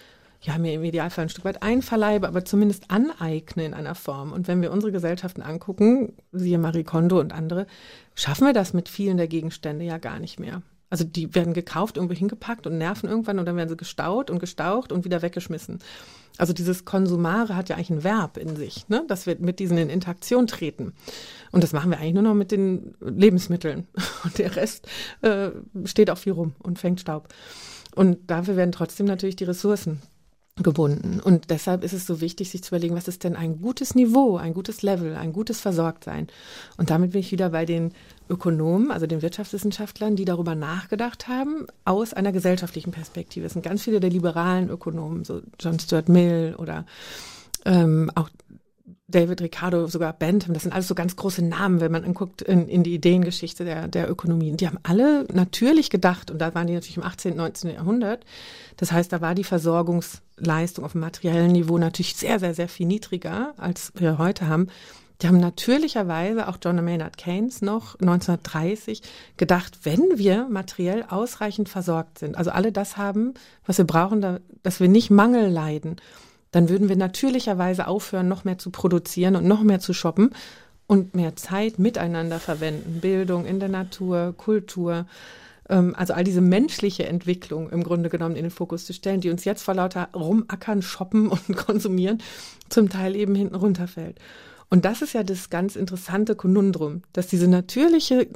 mir im Idealfall ein Stück weit einverleibe, aber zumindest aneigne in einer Form. Und wenn wir unsere Gesellschaften angucken, siehe Marie Kondo und andere, schaffen wir das mit vielen der Gegenstände ja gar nicht mehr. Also die werden gekauft, irgendwo hingepackt und nerven irgendwann und dann werden sie gestaut und gestaucht und wieder weggeschmissen. Also dieses Konsumare hat ja eigentlich ein Verb in sich, ne? Dass wir mit diesen in Interaktion treten. Und das machen wir eigentlich nur noch mit den Lebensmitteln. Und der Rest steht auch viel rum und fängt Staub. Und dafür werden trotzdem natürlich die Ressourcen gebunden. Und deshalb ist es so wichtig, sich zu überlegen, was ist denn ein gutes Niveau, ein gutes Level, ein gutes Versorgtsein. Und damit bin ich wieder bei den Ökonomen, also den Wirtschaftswissenschaftlern, die darüber nachgedacht haben, aus einer gesellschaftlichen Perspektive. Es sind ganz viele der liberalen Ökonomen, so John Stuart Mill oder auch David Ricardo, sogar Bentham, das sind alles so ganz große Namen, wenn man anguckt in die Ideengeschichte der Ökonomie. Und die haben alle natürlich gedacht, und da waren die natürlich im 18., 19. Jahrhundert, das heißt, da war die Versorgungsleistung auf dem materiellen Niveau natürlich sehr, sehr, sehr viel niedriger, als wir heute haben. Die haben natürlicherweise, auch John Maynard Keynes noch 1930, gedacht, wenn wir materiell ausreichend versorgt sind, also alle das haben, was wir brauchen, dass wir nicht Mangel leiden, dann würden wir natürlicherweise aufhören, noch mehr zu produzieren und noch mehr zu shoppen und mehr Zeit miteinander verwenden. Bildung in der Natur, Kultur, also all diese menschliche Entwicklung im Grunde genommen in den Fokus zu stellen, die uns jetzt vor lauter Rumackern, Shoppen und Konsumieren zum Teil eben hinten runterfällt. Und das ist ja das ganz interessante Konundrum, dass diese natürliche,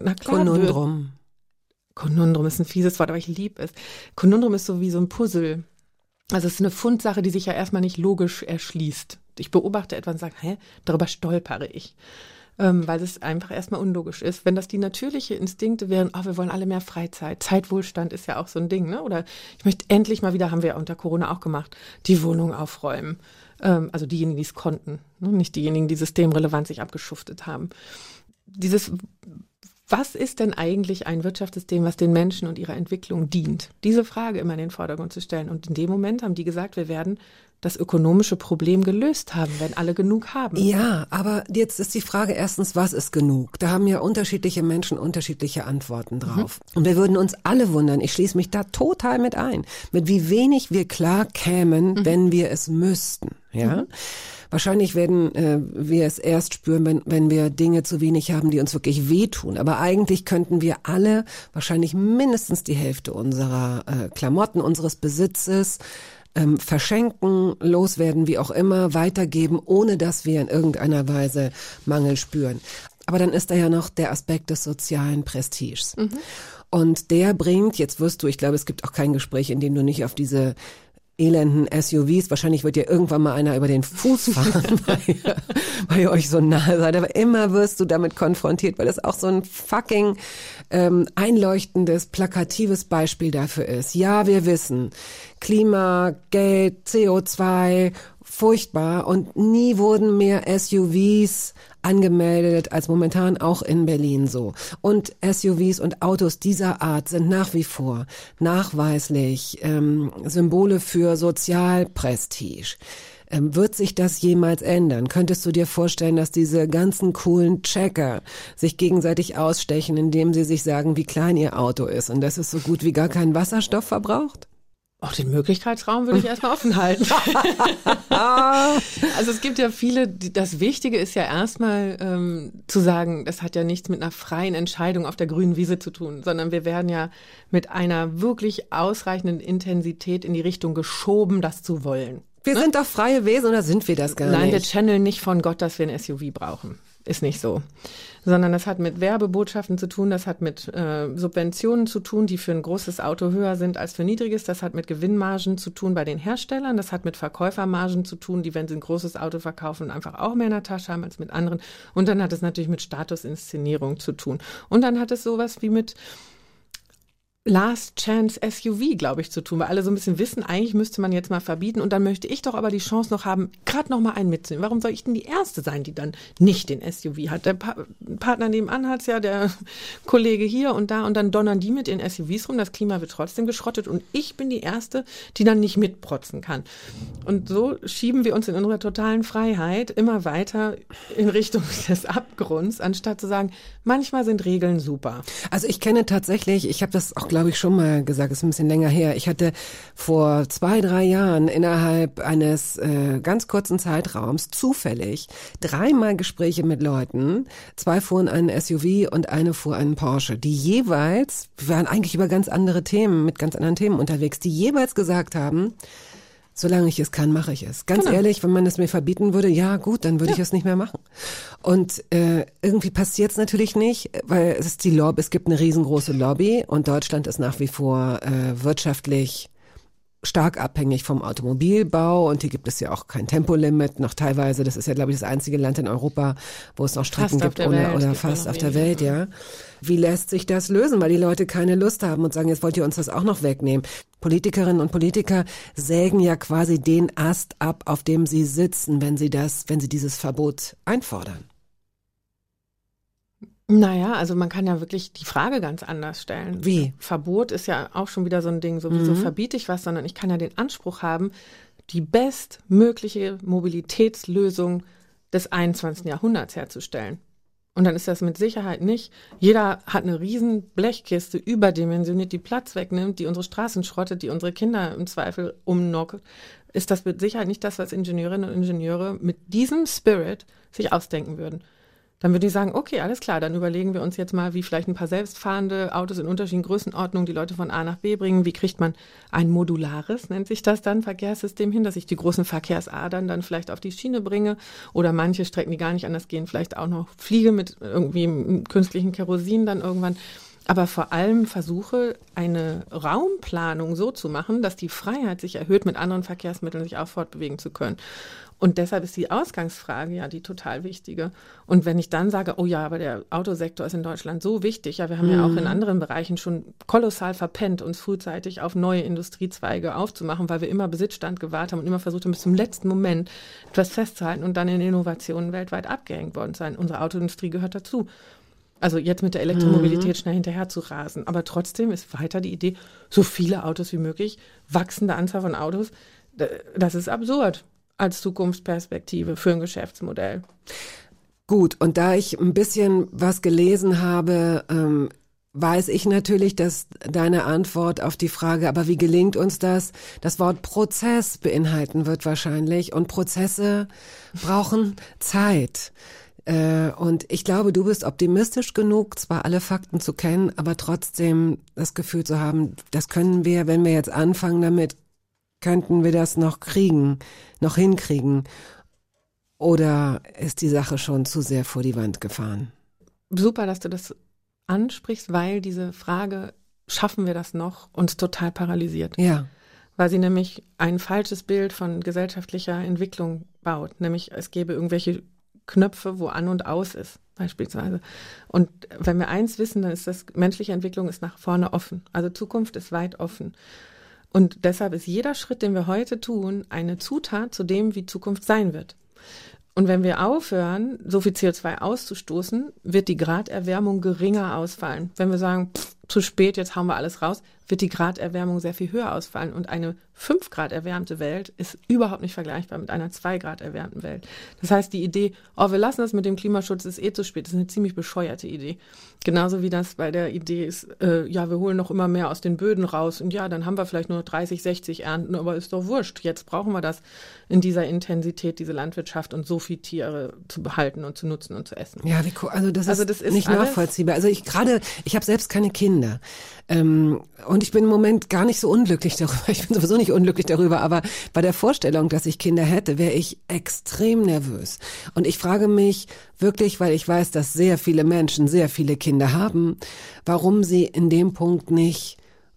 Konundrum ist ein fieses Wort, aber ich liebe es. Konundrum ist so wie so ein Puzzle. Also es ist eine Fundsache, die sich ja erstmal nicht logisch erschließt. Ich beobachte etwas und sage, darüber stolpere ich. Weil es einfach erstmal unlogisch ist. Wenn das die natürliche Instinkte wären, wir wollen alle mehr Freizeit. Zeitwohlstand ist ja auch so ein Ding, ne? Oder ich möchte endlich mal wieder, haben wir unter Corona auch gemacht, die Wohnung aufräumen. Also diejenigen, die es konnten, ne? Nicht diejenigen, die systemrelevant sich abgeschuftet haben. Was ist denn eigentlich ein Wirtschaftssystem, was den Menschen und ihrer Entwicklung dient? Diese Frage immer in den Vordergrund zu stellen. Und in dem Moment haben die gesagt, wir werden das ökonomische Problem gelöst haben, wenn alle genug haben. Ja, aber jetzt ist die Frage erstens, was ist genug? Da haben ja unterschiedliche Menschen unterschiedliche Antworten drauf. Und wir würden uns alle wundern, ich schließe mich da total mit ein, mit wie wenig wir klar kämen, wenn wir es müssten. Ja. Wahrscheinlich werden wir es erst spüren, wenn wir Dinge zu wenig haben, die uns wirklich wehtun. Aber eigentlich könnten wir alle wahrscheinlich mindestens die Hälfte unserer Klamotten, unseres Besitzes verschenken, loswerden, wie auch immer, weitergeben, ohne dass wir in irgendeiner Weise Mangel spüren. Aber dann ist da ja noch der Aspekt des sozialen Prestiges. Und der bringt, jetzt wirst du, ich glaube, es gibt auch kein Gespräch, in dem du nicht auf diese elenden SUVs, wahrscheinlich wird dir irgendwann mal einer über den Fuß fahren, weil ihr euch so nahe seid, aber immer wirst du damit konfrontiert, weil das auch so ein fucking einleuchtendes, plakatives Beispiel dafür ist. Ja, wir wissen, Klima, Geld, CO2, furchtbar, und nie wurden mehr SUVs angemeldet als momentan auch in Berlin so. Und SUVs und Autos dieser Art sind nach wie vor nachweislich Symbole für Sozialprestige. Wird sich das jemals ändern? Könntest du dir vorstellen, dass diese ganzen coolen Checker sich gegenseitig ausstechen, indem sie sich sagen, wie klein ihr Auto ist und dass es so gut wie gar keinen Wasserstoff verbraucht? Auch den Möglichkeitsraum würde ich erstmal offen halten. Also es gibt ja viele, das Wichtige ist ja erstmal zu sagen, das hat ja nichts mit einer freien Entscheidung auf der grünen Wiese zu tun, sondern wir werden ja mit einer wirklich ausreichenden Intensität in die Richtung geschoben, das zu wollen. Wir sind doch freie Wesen, oder sind wir das gar nicht? Nein, wir channeln nicht von Gott, dass wir ein SUV brauchen. Ist nicht so. Sondern das hat mit Werbebotschaften zu tun, das hat mit Subventionen zu tun, die für ein großes Auto höher sind als für ein niedriges. Das hat mit Gewinnmargen zu tun bei den Herstellern. Das hat mit Verkäufermargen zu tun, die, wenn sie ein großes Auto verkaufen, einfach auch mehr in der Tasche haben als mit anderen. Und dann hat es natürlich mit Statusinszenierung zu tun. Und dann hat es sowas wie mit Last Chance SUV, glaube ich, zu tun, weil alle so ein bisschen wissen, eigentlich müsste man jetzt mal verbieten, und dann möchte ich doch aber die Chance noch haben, gerade noch mal einen mitzunehmen. Warum soll ich denn die Erste sein, die dann nicht den SUV hat? Der Partner nebenan hat's ja, der Kollege hier und da, und dann donnern die mit den SUVs rum, das Klima wird trotzdem geschrottet und ich bin die Erste, die dann nicht mitprotzen kann. Und so schieben wir uns in unserer totalen Freiheit immer weiter in Richtung des Abgrunds, anstatt zu sagen, manchmal sind Regeln super. Also ich kenne tatsächlich, ich habe das auch, glaube glaube ich, schon mal gesagt, ist ein bisschen länger her. Ich hatte vor 2-3 Jahren innerhalb eines ganz kurzen Zeitraums zufällig 3-mal Gespräche mit Leuten. 2 fuhren einen SUV und eine fuhr einen Porsche, die jeweils, wir waren eigentlich über ganz andere Themen, mit ganz anderen Themen unterwegs, die jeweils gesagt haben, solange ich es kann, mache ich es. Ganz ehrlich, wenn man es mir verbieten würde, ja gut, dann würde ich es nicht mehr machen. Und irgendwie passiert es natürlich nicht, weil es ist die Lobby, es gibt eine riesengroße Lobby und Deutschland ist nach wie vor wirtschaftlich stark abhängig vom Automobilbau und hier gibt es ja auch kein Tempolimit, noch teilweise, das ist ja, glaube ich, das einzige Land in Europa, wo es noch Strecken gibt oder fast auf der Welt, ja. Wie lässt sich das lösen, weil die Leute keine Lust haben und sagen, jetzt wollt ihr uns das auch noch wegnehmen. Politikerinnen und Politiker sägen ja quasi den Ast ab, auf dem sie sitzen, wenn sie dieses Verbot einfordern. Naja, also man kann ja wirklich die Frage ganz anders stellen. Wie? Verbot ist ja auch schon wieder so ein Ding, so wieso verbiete ich was, sondern ich kann ja den Anspruch haben, die bestmögliche Mobilitätslösung des 21. Jahrhunderts herzustellen. Und dann ist das mit Sicherheit nicht, jeder hat eine riesen Blechkiste, überdimensioniert, die Platz wegnimmt, die unsere Straßen schrottet, die unsere Kinder im Zweifel umnockt. Ist das mit Sicherheit nicht das, was Ingenieurinnen und Ingenieure mit diesem Spirit sich ausdenken würden. Dann würde ich sagen, okay, alles klar, dann überlegen wir uns jetzt mal, wie vielleicht ein paar selbstfahrende Autos in unterschiedlichen Größenordnungen die Leute von A nach B bringen. Wie kriegt man ein modulares, nennt sich das dann, Verkehrssystem hin, dass ich die großen Verkehrsadern dann vielleicht auf die Schiene bringe oder manche Strecken, die gar nicht anders gehen, vielleicht auch noch fliege mit irgendwie künstlichen Kerosin dann irgendwann. Aber vor allem versuche, eine Raumplanung so zu machen, dass die Freiheit sich erhöht, mit anderen Verkehrsmitteln sich auch fortbewegen zu können. Und deshalb ist die Ausgangsfrage ja die total wichtige. Und wenn ich dann sage, oh ja, aber der Autosektor ist in Deutschland so wichtig, ja, wir haben ja auch in anderen Bereichen schon kolossal verpennt, uns frühzeitig auf neue Industriezweige aufzumachen, weil wir immer Besitzstand gewahrt haben und immer versucht haben, bis zum letzten Moment etwas festzuhalten und dann in Innovationen weltweit abgehängt worden sein. Unsere Autoindustrie gehört dazu. Also jetzt mit der Elektromobilität schnell hinterher zu rasen. Aber trotzdem ist weiter die Idee, so viele Autos wie möglich, wachsende Anzahl von Autos, das ist absurd als Zukunftsperspektive für ein Geschäftsmodell. Gut, und da ich ein bisschen was gelesen habe, weiß ich natürlich, dass deine Antwort auf die Frage, aber wie gelingt uns das Wort Prozess beinhalten wird wahrscheinlich. Und Prozesse brauchen Zeit. Und ich glaube, du bist optimistisch genug, zwar alle Fakten zu kennen, aber trotzdem das Gefühl zu haben, das können wir, wenn wir jetzt anfangen damit, könnten wir das noch hinkriegen? Oder ist die Sache schon zu sehr vor die Wand gefahren? Super, dass du das ansprichst, weil diese Frage, schaffen wir das noch, uns total paralysiert. Ja. Weil sie nämlich ein falsches Bild von gesellschaftlicher Entwicklung baut. Nämlich es gäbe irgendwelche Knöpfe, wo an und aus ist, beispielsweise. Und wenn wir eins wissen, dann ist das, menschliche Entwicklung ist nach vorne offen. Also Zukunft ist weit offen. Und deshalb ist jeder Schritt, den wir heute tun, eine Zutat zu dem, wie Zukunft sein wird. Und wenn wir aufhören, so viel CO2 auszustoßen, wird die Graderwärmung geringer ausfallen. Wenn wir sagen, zu spät, jetzt hauen wir alles raus, wird die Graderwärmung sehr viel höher ausfallen. Und eine 5 Grad erwärmte Welt ist überhaupt nicht vergleichbar mit einer 2 Grad erwärmten Welt. Das heißt, die Idee, wir lassen das mit dem Klimaschutz, ist zu spät, ist eine ziemlich bescheuerte Idee. Genauso wie das bei der Idee ist, wir holen noch immer mehr aus den Böden raus und ja, dann haben wir vielleicht nur 30, 60 Ernten, aber ist doch wurscht. Jetzt brauchen wir das in dieser Intensität, diese Landwirtschaft und so viel Tiere zu behalten und zu nutzen und zu essen. Ja, wie cool. Also das ist nicht nachvollziehbar. Also ich habe selbst keine Kinder. Und ich bin im Moment gar nicht so unglücklich darüber. Ich bin sowieso nicht unglücklich darüber, aber bei der Vorstellung, dass ich Kinder hätte, wäre ich extrem nervös. Und ich frage mich wirklich, weil ich weiß, dass sehr viele Menschen sehr viele Kinder haben, warum sie in dem Punkt nicht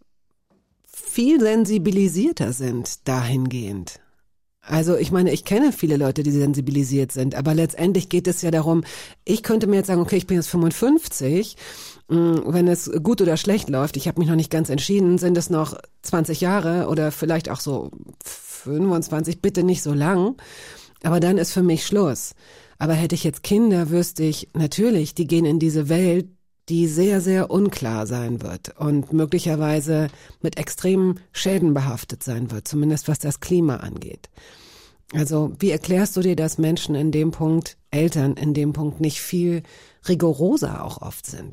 viel sensibilisierter sind dahingehend. Also ich meine, ich kenne viele Leute, die sensibilisiert sind, aber letztendlich geht es ja darum, ich könnte mir jetzt sagen, okay, ich bin jetzt 55, wenn es gut oder schlecht läuft, ich habe mich noch nicht ganz entschieden, sind es noch 20 Jahre oder vielleicht auch so 25, bitte nicht so lang, aber dann ist für mich Schluss. Aber hätte ich jetzt Kinder, wüsste ich, natürlich, die gehen in diese Welt, die sehr, sehr unklar sein wird und möglicherweise mit extremen Schäden behaftet sein wird, zumindest was das Klima angeht. Also wie erklärst du dir, dass Menschen in dem Punkt, Eltern in dem Punkt nicht viel rigoroser auch oft sind?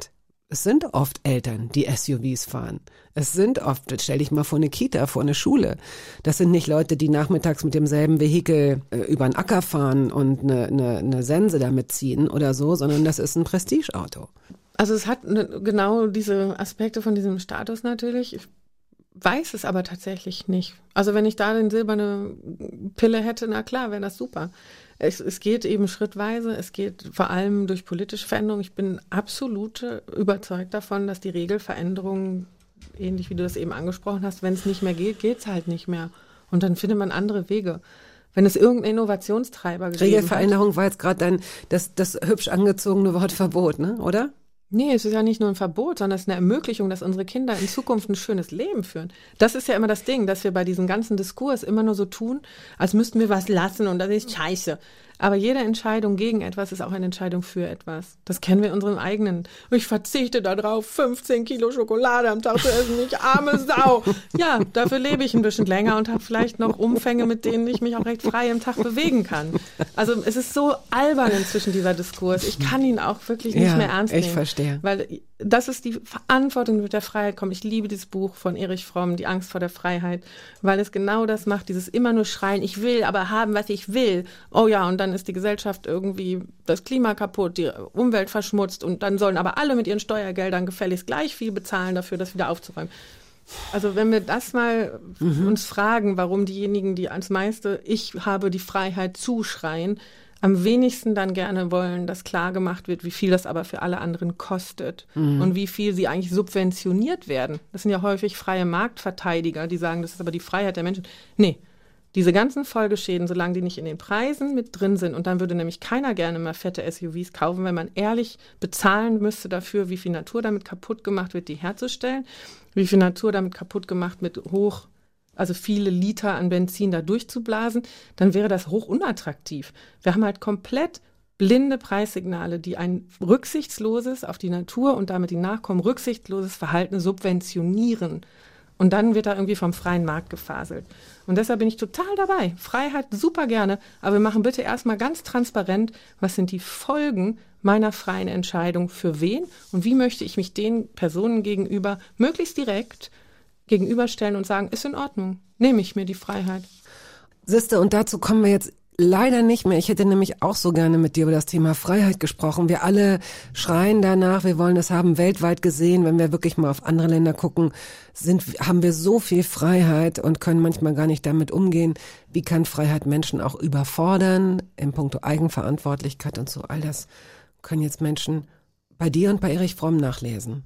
Es sind oft Eltern, die SUVs fahren. Es sind oft, stell dich mal vor eine Kita, vor eine Schule. Das sind nicht Leute, die nachmittags mit demselben Vehikel über den Acker fahren und eine Sense damit ziehen oder so, sondern das ist ein Prestigeauto. Also es hat genau diese Aspekte von diesem Status natürlich. Ich weiß es aber tatsächlich nicht. Also wenn ich da den silberne Pille hätte, na klar, wäre das super. Es geht eben schrittweise, es geht vor allem durch politische Veränderungen. Ich bin absolut überzeugt davon, dass die Regelveränderungen, ähnlich wie du das eben angesprochen hast, wenn es nicht mehr geht, geht es halt nicht mehr. Und dann findet man andere Wege. Wenn es irgendeinen Innovationstreiber gegeben Regelveränderung war jetzt gerade das hübsch angezogene Wort Verbot, ne? Oder? Nee, es ist ja nicht nur ein Verbot, sondern es ist eine Ermöglichung, dass unsere Kinder in Zukunft ein schönes Leben führen. Das ist ja immer das Ding, dass wir bei diesem ganzen Diskurs immer nur so tun, als müssten wir was lassen und das ist scheiße. Aber jede Entscheidung gegen etwas ist auch eine Entscheidung für etwas. Das kennen wir in unserem eigenen. Ich verzichte darauf, 15 Kilo Schokolade am Tag zu essen, ich arme Sau. Ja, dafür lebe ich ein bisschen länger und habe vielleicht noch Umfänge, mit denen ich mich auch recht frei im Tag bewegen kann. Also es ist so albern inzwischen, dieser Diskurs. Ich kann ihn auch wirklich nicht mehr ernst nehmen. Ich verstehe. Weil das ist die Verantwortung, die mit der Freiheit kommt. Ich liebe dieses Buch von Erich Fromm, Die Angst vor der Freiheit, weil es genau das macht, dieses immer nur schreien, ich will aber haben, was ich will. Oh ja, und dann ist die Gesellschaft irgendwie das Klima kaputt, die Umwelt verschmutzt und dann sollen aber alle mit ihren Steuergeldern gefälligst gleich viel bezahlen dafür, das wieder aufzuräumen. Also wenn wir das mal uns fragen, warum diejenigen, die als meiste ich habe die Freiheit zuschreien, am wenigsten dann gerne wollen, dass klar gemacht wird, wie viel das aber für alle anderen kostet und wie viel sie eigentlich subventioniert werden. Das sind ja häufig freie Marktverteidiger, die sagen, das ist aber die Freiheit der Menschen. Nee, diese ganzen Folgeschäden, solange die nicht in den Preisen mit drin sind, und dann würde nämlich keiner gerne mehr fette SUVs kaufen, wenn man ehrlich bezahlen müsste dafür, wie viel Natur damit kaputt gemacht wird, die herzustellen, wie viel Natur damit kaputt gemacht mit also viele Liter an Benzin da durchzublasen, dann wäre das hoch unattraktiv. Wir haben halt komplett blinde Preissignale, die ein rücksichtsloses, auf die Natur und damit die Nachkommen rücksichtsloses Verhalten subventionieren. Und dann wird da irgendwie vom freien Markt gefaselt. Und deshalb bin ich total dabei. Freiheit super gerne, aber wir machen bitte erstmal ganz transparent, was sind die Folgen meiner freien Entscheidung für wen und wie möchte ich mich den Personen gegenüber möglichst direkt gegenüberstellen und sagen, ist in Ordnung, nehme ich mir die Freiheit. Siehste, und dazu kommen wir jetzt leider nicht mehr. Ich hätte nämlich auch so gerne mit dir über das Thema Freiheit gesprochen. Wir alle schreien danach, wir wollen das haben, weltweit gesehen. Wenn wir wirklich mal auf andere Länder gucken, haben wir so viel Freiheit und können manchmal gar nicht damit umgehen. Wie kann Freiheit Menschen auch überfordern in puncto Eigenverantwortlichkeit und so? All das können jetzt Menschen bei dir und bei Erich Fromm nachlesen.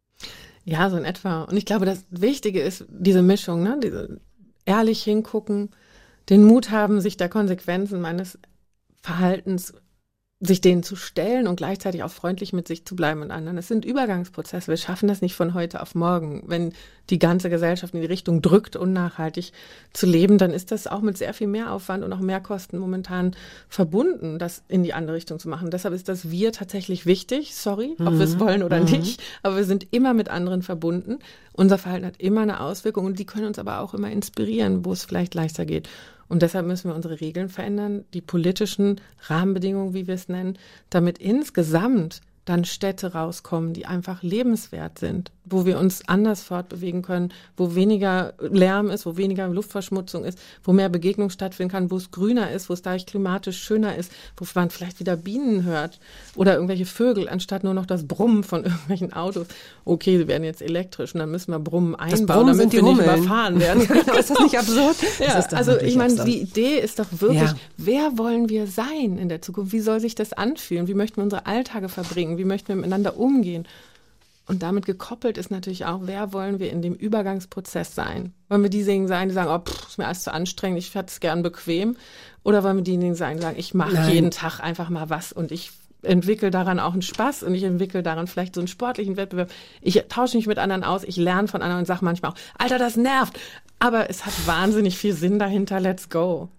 Ja, so in etwa. Und ich glaube, das Wichtige ist diese Mischung, ne? Diese ehrlich hingucken, den Mut haben, sich der Konsequenzen meines Verhaltens, sich denen zu stellen und gleichzeitig auch freundlich mit sich zu bleiben und anderen. Es sind Übergangsprozesse. Wir schaffen das nicht von heute auf morgen. Wenn die ganze Gesellschaft in die Richtung drückt, unnachhaltig zu leben, dann ist das auch mit sehr viel Mehraufwand und auch Mehrkosten momentan verbunden, das in die andere Richtung zu machen. Deshalb ist das Wir tatsächlich wichtig. Sorry, ob wir es wollen oder nicht. Aber wir sind immer mit anderen verbunden. Unser Verhalten hat immer eine Auswirkung und die können uns aber auch immer inspirieren, wo es vielleicht leichter geht. Und deshalb müssen wir unsere Regeln verändern, die politischen Rahmenbedingungen, wie wir es nennen, damit insgesamt dann Städte rauskommen, die einfach lebenswert sind, wo wir uns anders fortbewegen können, wo weniger Lärm ist, wo weniger Luftverschmutzung ist, wo mehr Begegnung stattfinden kann, wo es grüner ist, wo es dadurch klimatisch schöner ist, wo man vielleicht wieder Bienen hört oder irgendwelche Vögel, anstatt nur noch das Brummen von irgendwelchen Autos. Okay, sie werden jetzt elektrisch und dann müssen wir Brummen einbauen, damit wir nicht überfahren werden. Ist das nicht absurd? Ja, also ich meine, die Idee ist doch wirklich, wer wollen wir sein in der Zukunft? Wie soll sich das anfühlen? Wie möchten wir unsere Alltage verbringen? Wie möchten wir miteinander umgehen? Und damit gekoppelt ist natürlich auch, wer wollen wir in dem Übergangsprozess sein? Wollen wir diejenigen sein, die sagen, oh, ist mir alles zu anstrengend, ich hätte es gern bequem? Oder wollen wir diejenigen sein, die sagen, ich mache jeden Tag einfach mal was und ich entwickle daran auch einen Spaß und ich entwickle daran vielleicht so einen sportlichen Wettbewerb. Ich tausche mich mit anderen aus, ich lerne von anderen und sage manchmal auch, Alter, das nervt. Aber es hat wahnsinnig viel Sinn dahinter, let's go.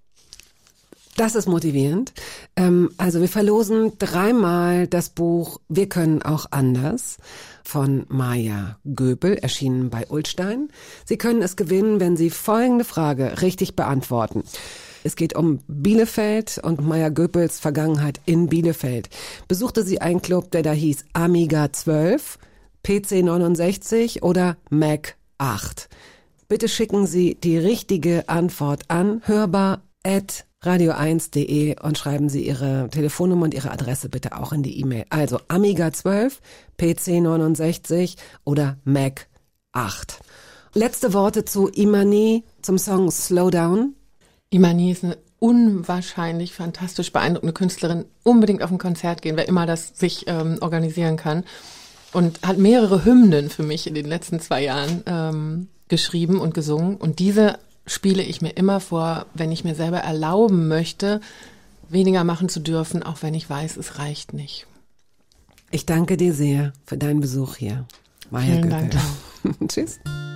Das ist motivierend. Also wir verlosen 3-mal das Buch Wir können auch anders von Maja Göbel, erschienen bei Ullstein. Sie können es gewinnen, wenn Sie folgende Frage richtig beantworten. Es geht um Bielefeld und Maya Göpels Vergangenheit in Bielefeld. Besuchte sie einen Club, der da hieß Amiga 12, PC 69 oder Mac 8. Bitte schicken Sie die richtige Antwort an hörbar@radio1.de und schreiben Sie Ihre Telefonnummer und Ihre Adresse bitte auch in die E-Mail. Also Amiga 12, PC 69 oder Mac 8. Letzte Worte zu Imani zum Song Slow Down. Imani ist eine unwahrscheinlich fantastisch beeindruckende Künstlerin. Unbedingt auf ein Konzert gehen, wer immer das sich organisieren kann. Und hat mehrere Hymnen für mich in den letzten 2 Jahren geschrieben und gesungen. Und diese spiele ich mir immer vor, wenn ich mir selber erlauben möchte, weniger machen zu dürfen, auch wenn ich weiß, es reicht nicht. Ich danke dir sehr für deinen Besuch hier. Maya Vielen Göpel. Dank. Tschüss.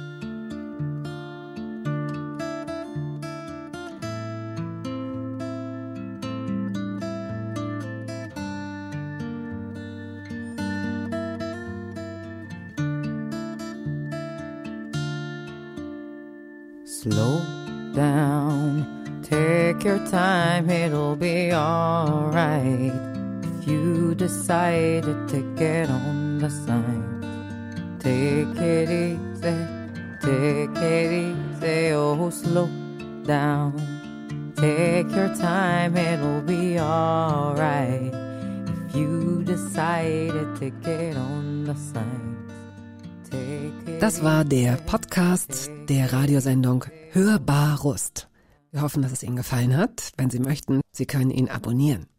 Slow down, take your time, it'll be alright. If you decided to get on the sign, take it easy, oh slow down. Take your time, it'll be alright. If you decided to get on the sign. Das war der Podcast der Radiosendung Hörbar Rust. Wir hoffen, dass es Ihnen gefallen hat. Wenn Sie möchten, Sie können ihn abonnieren.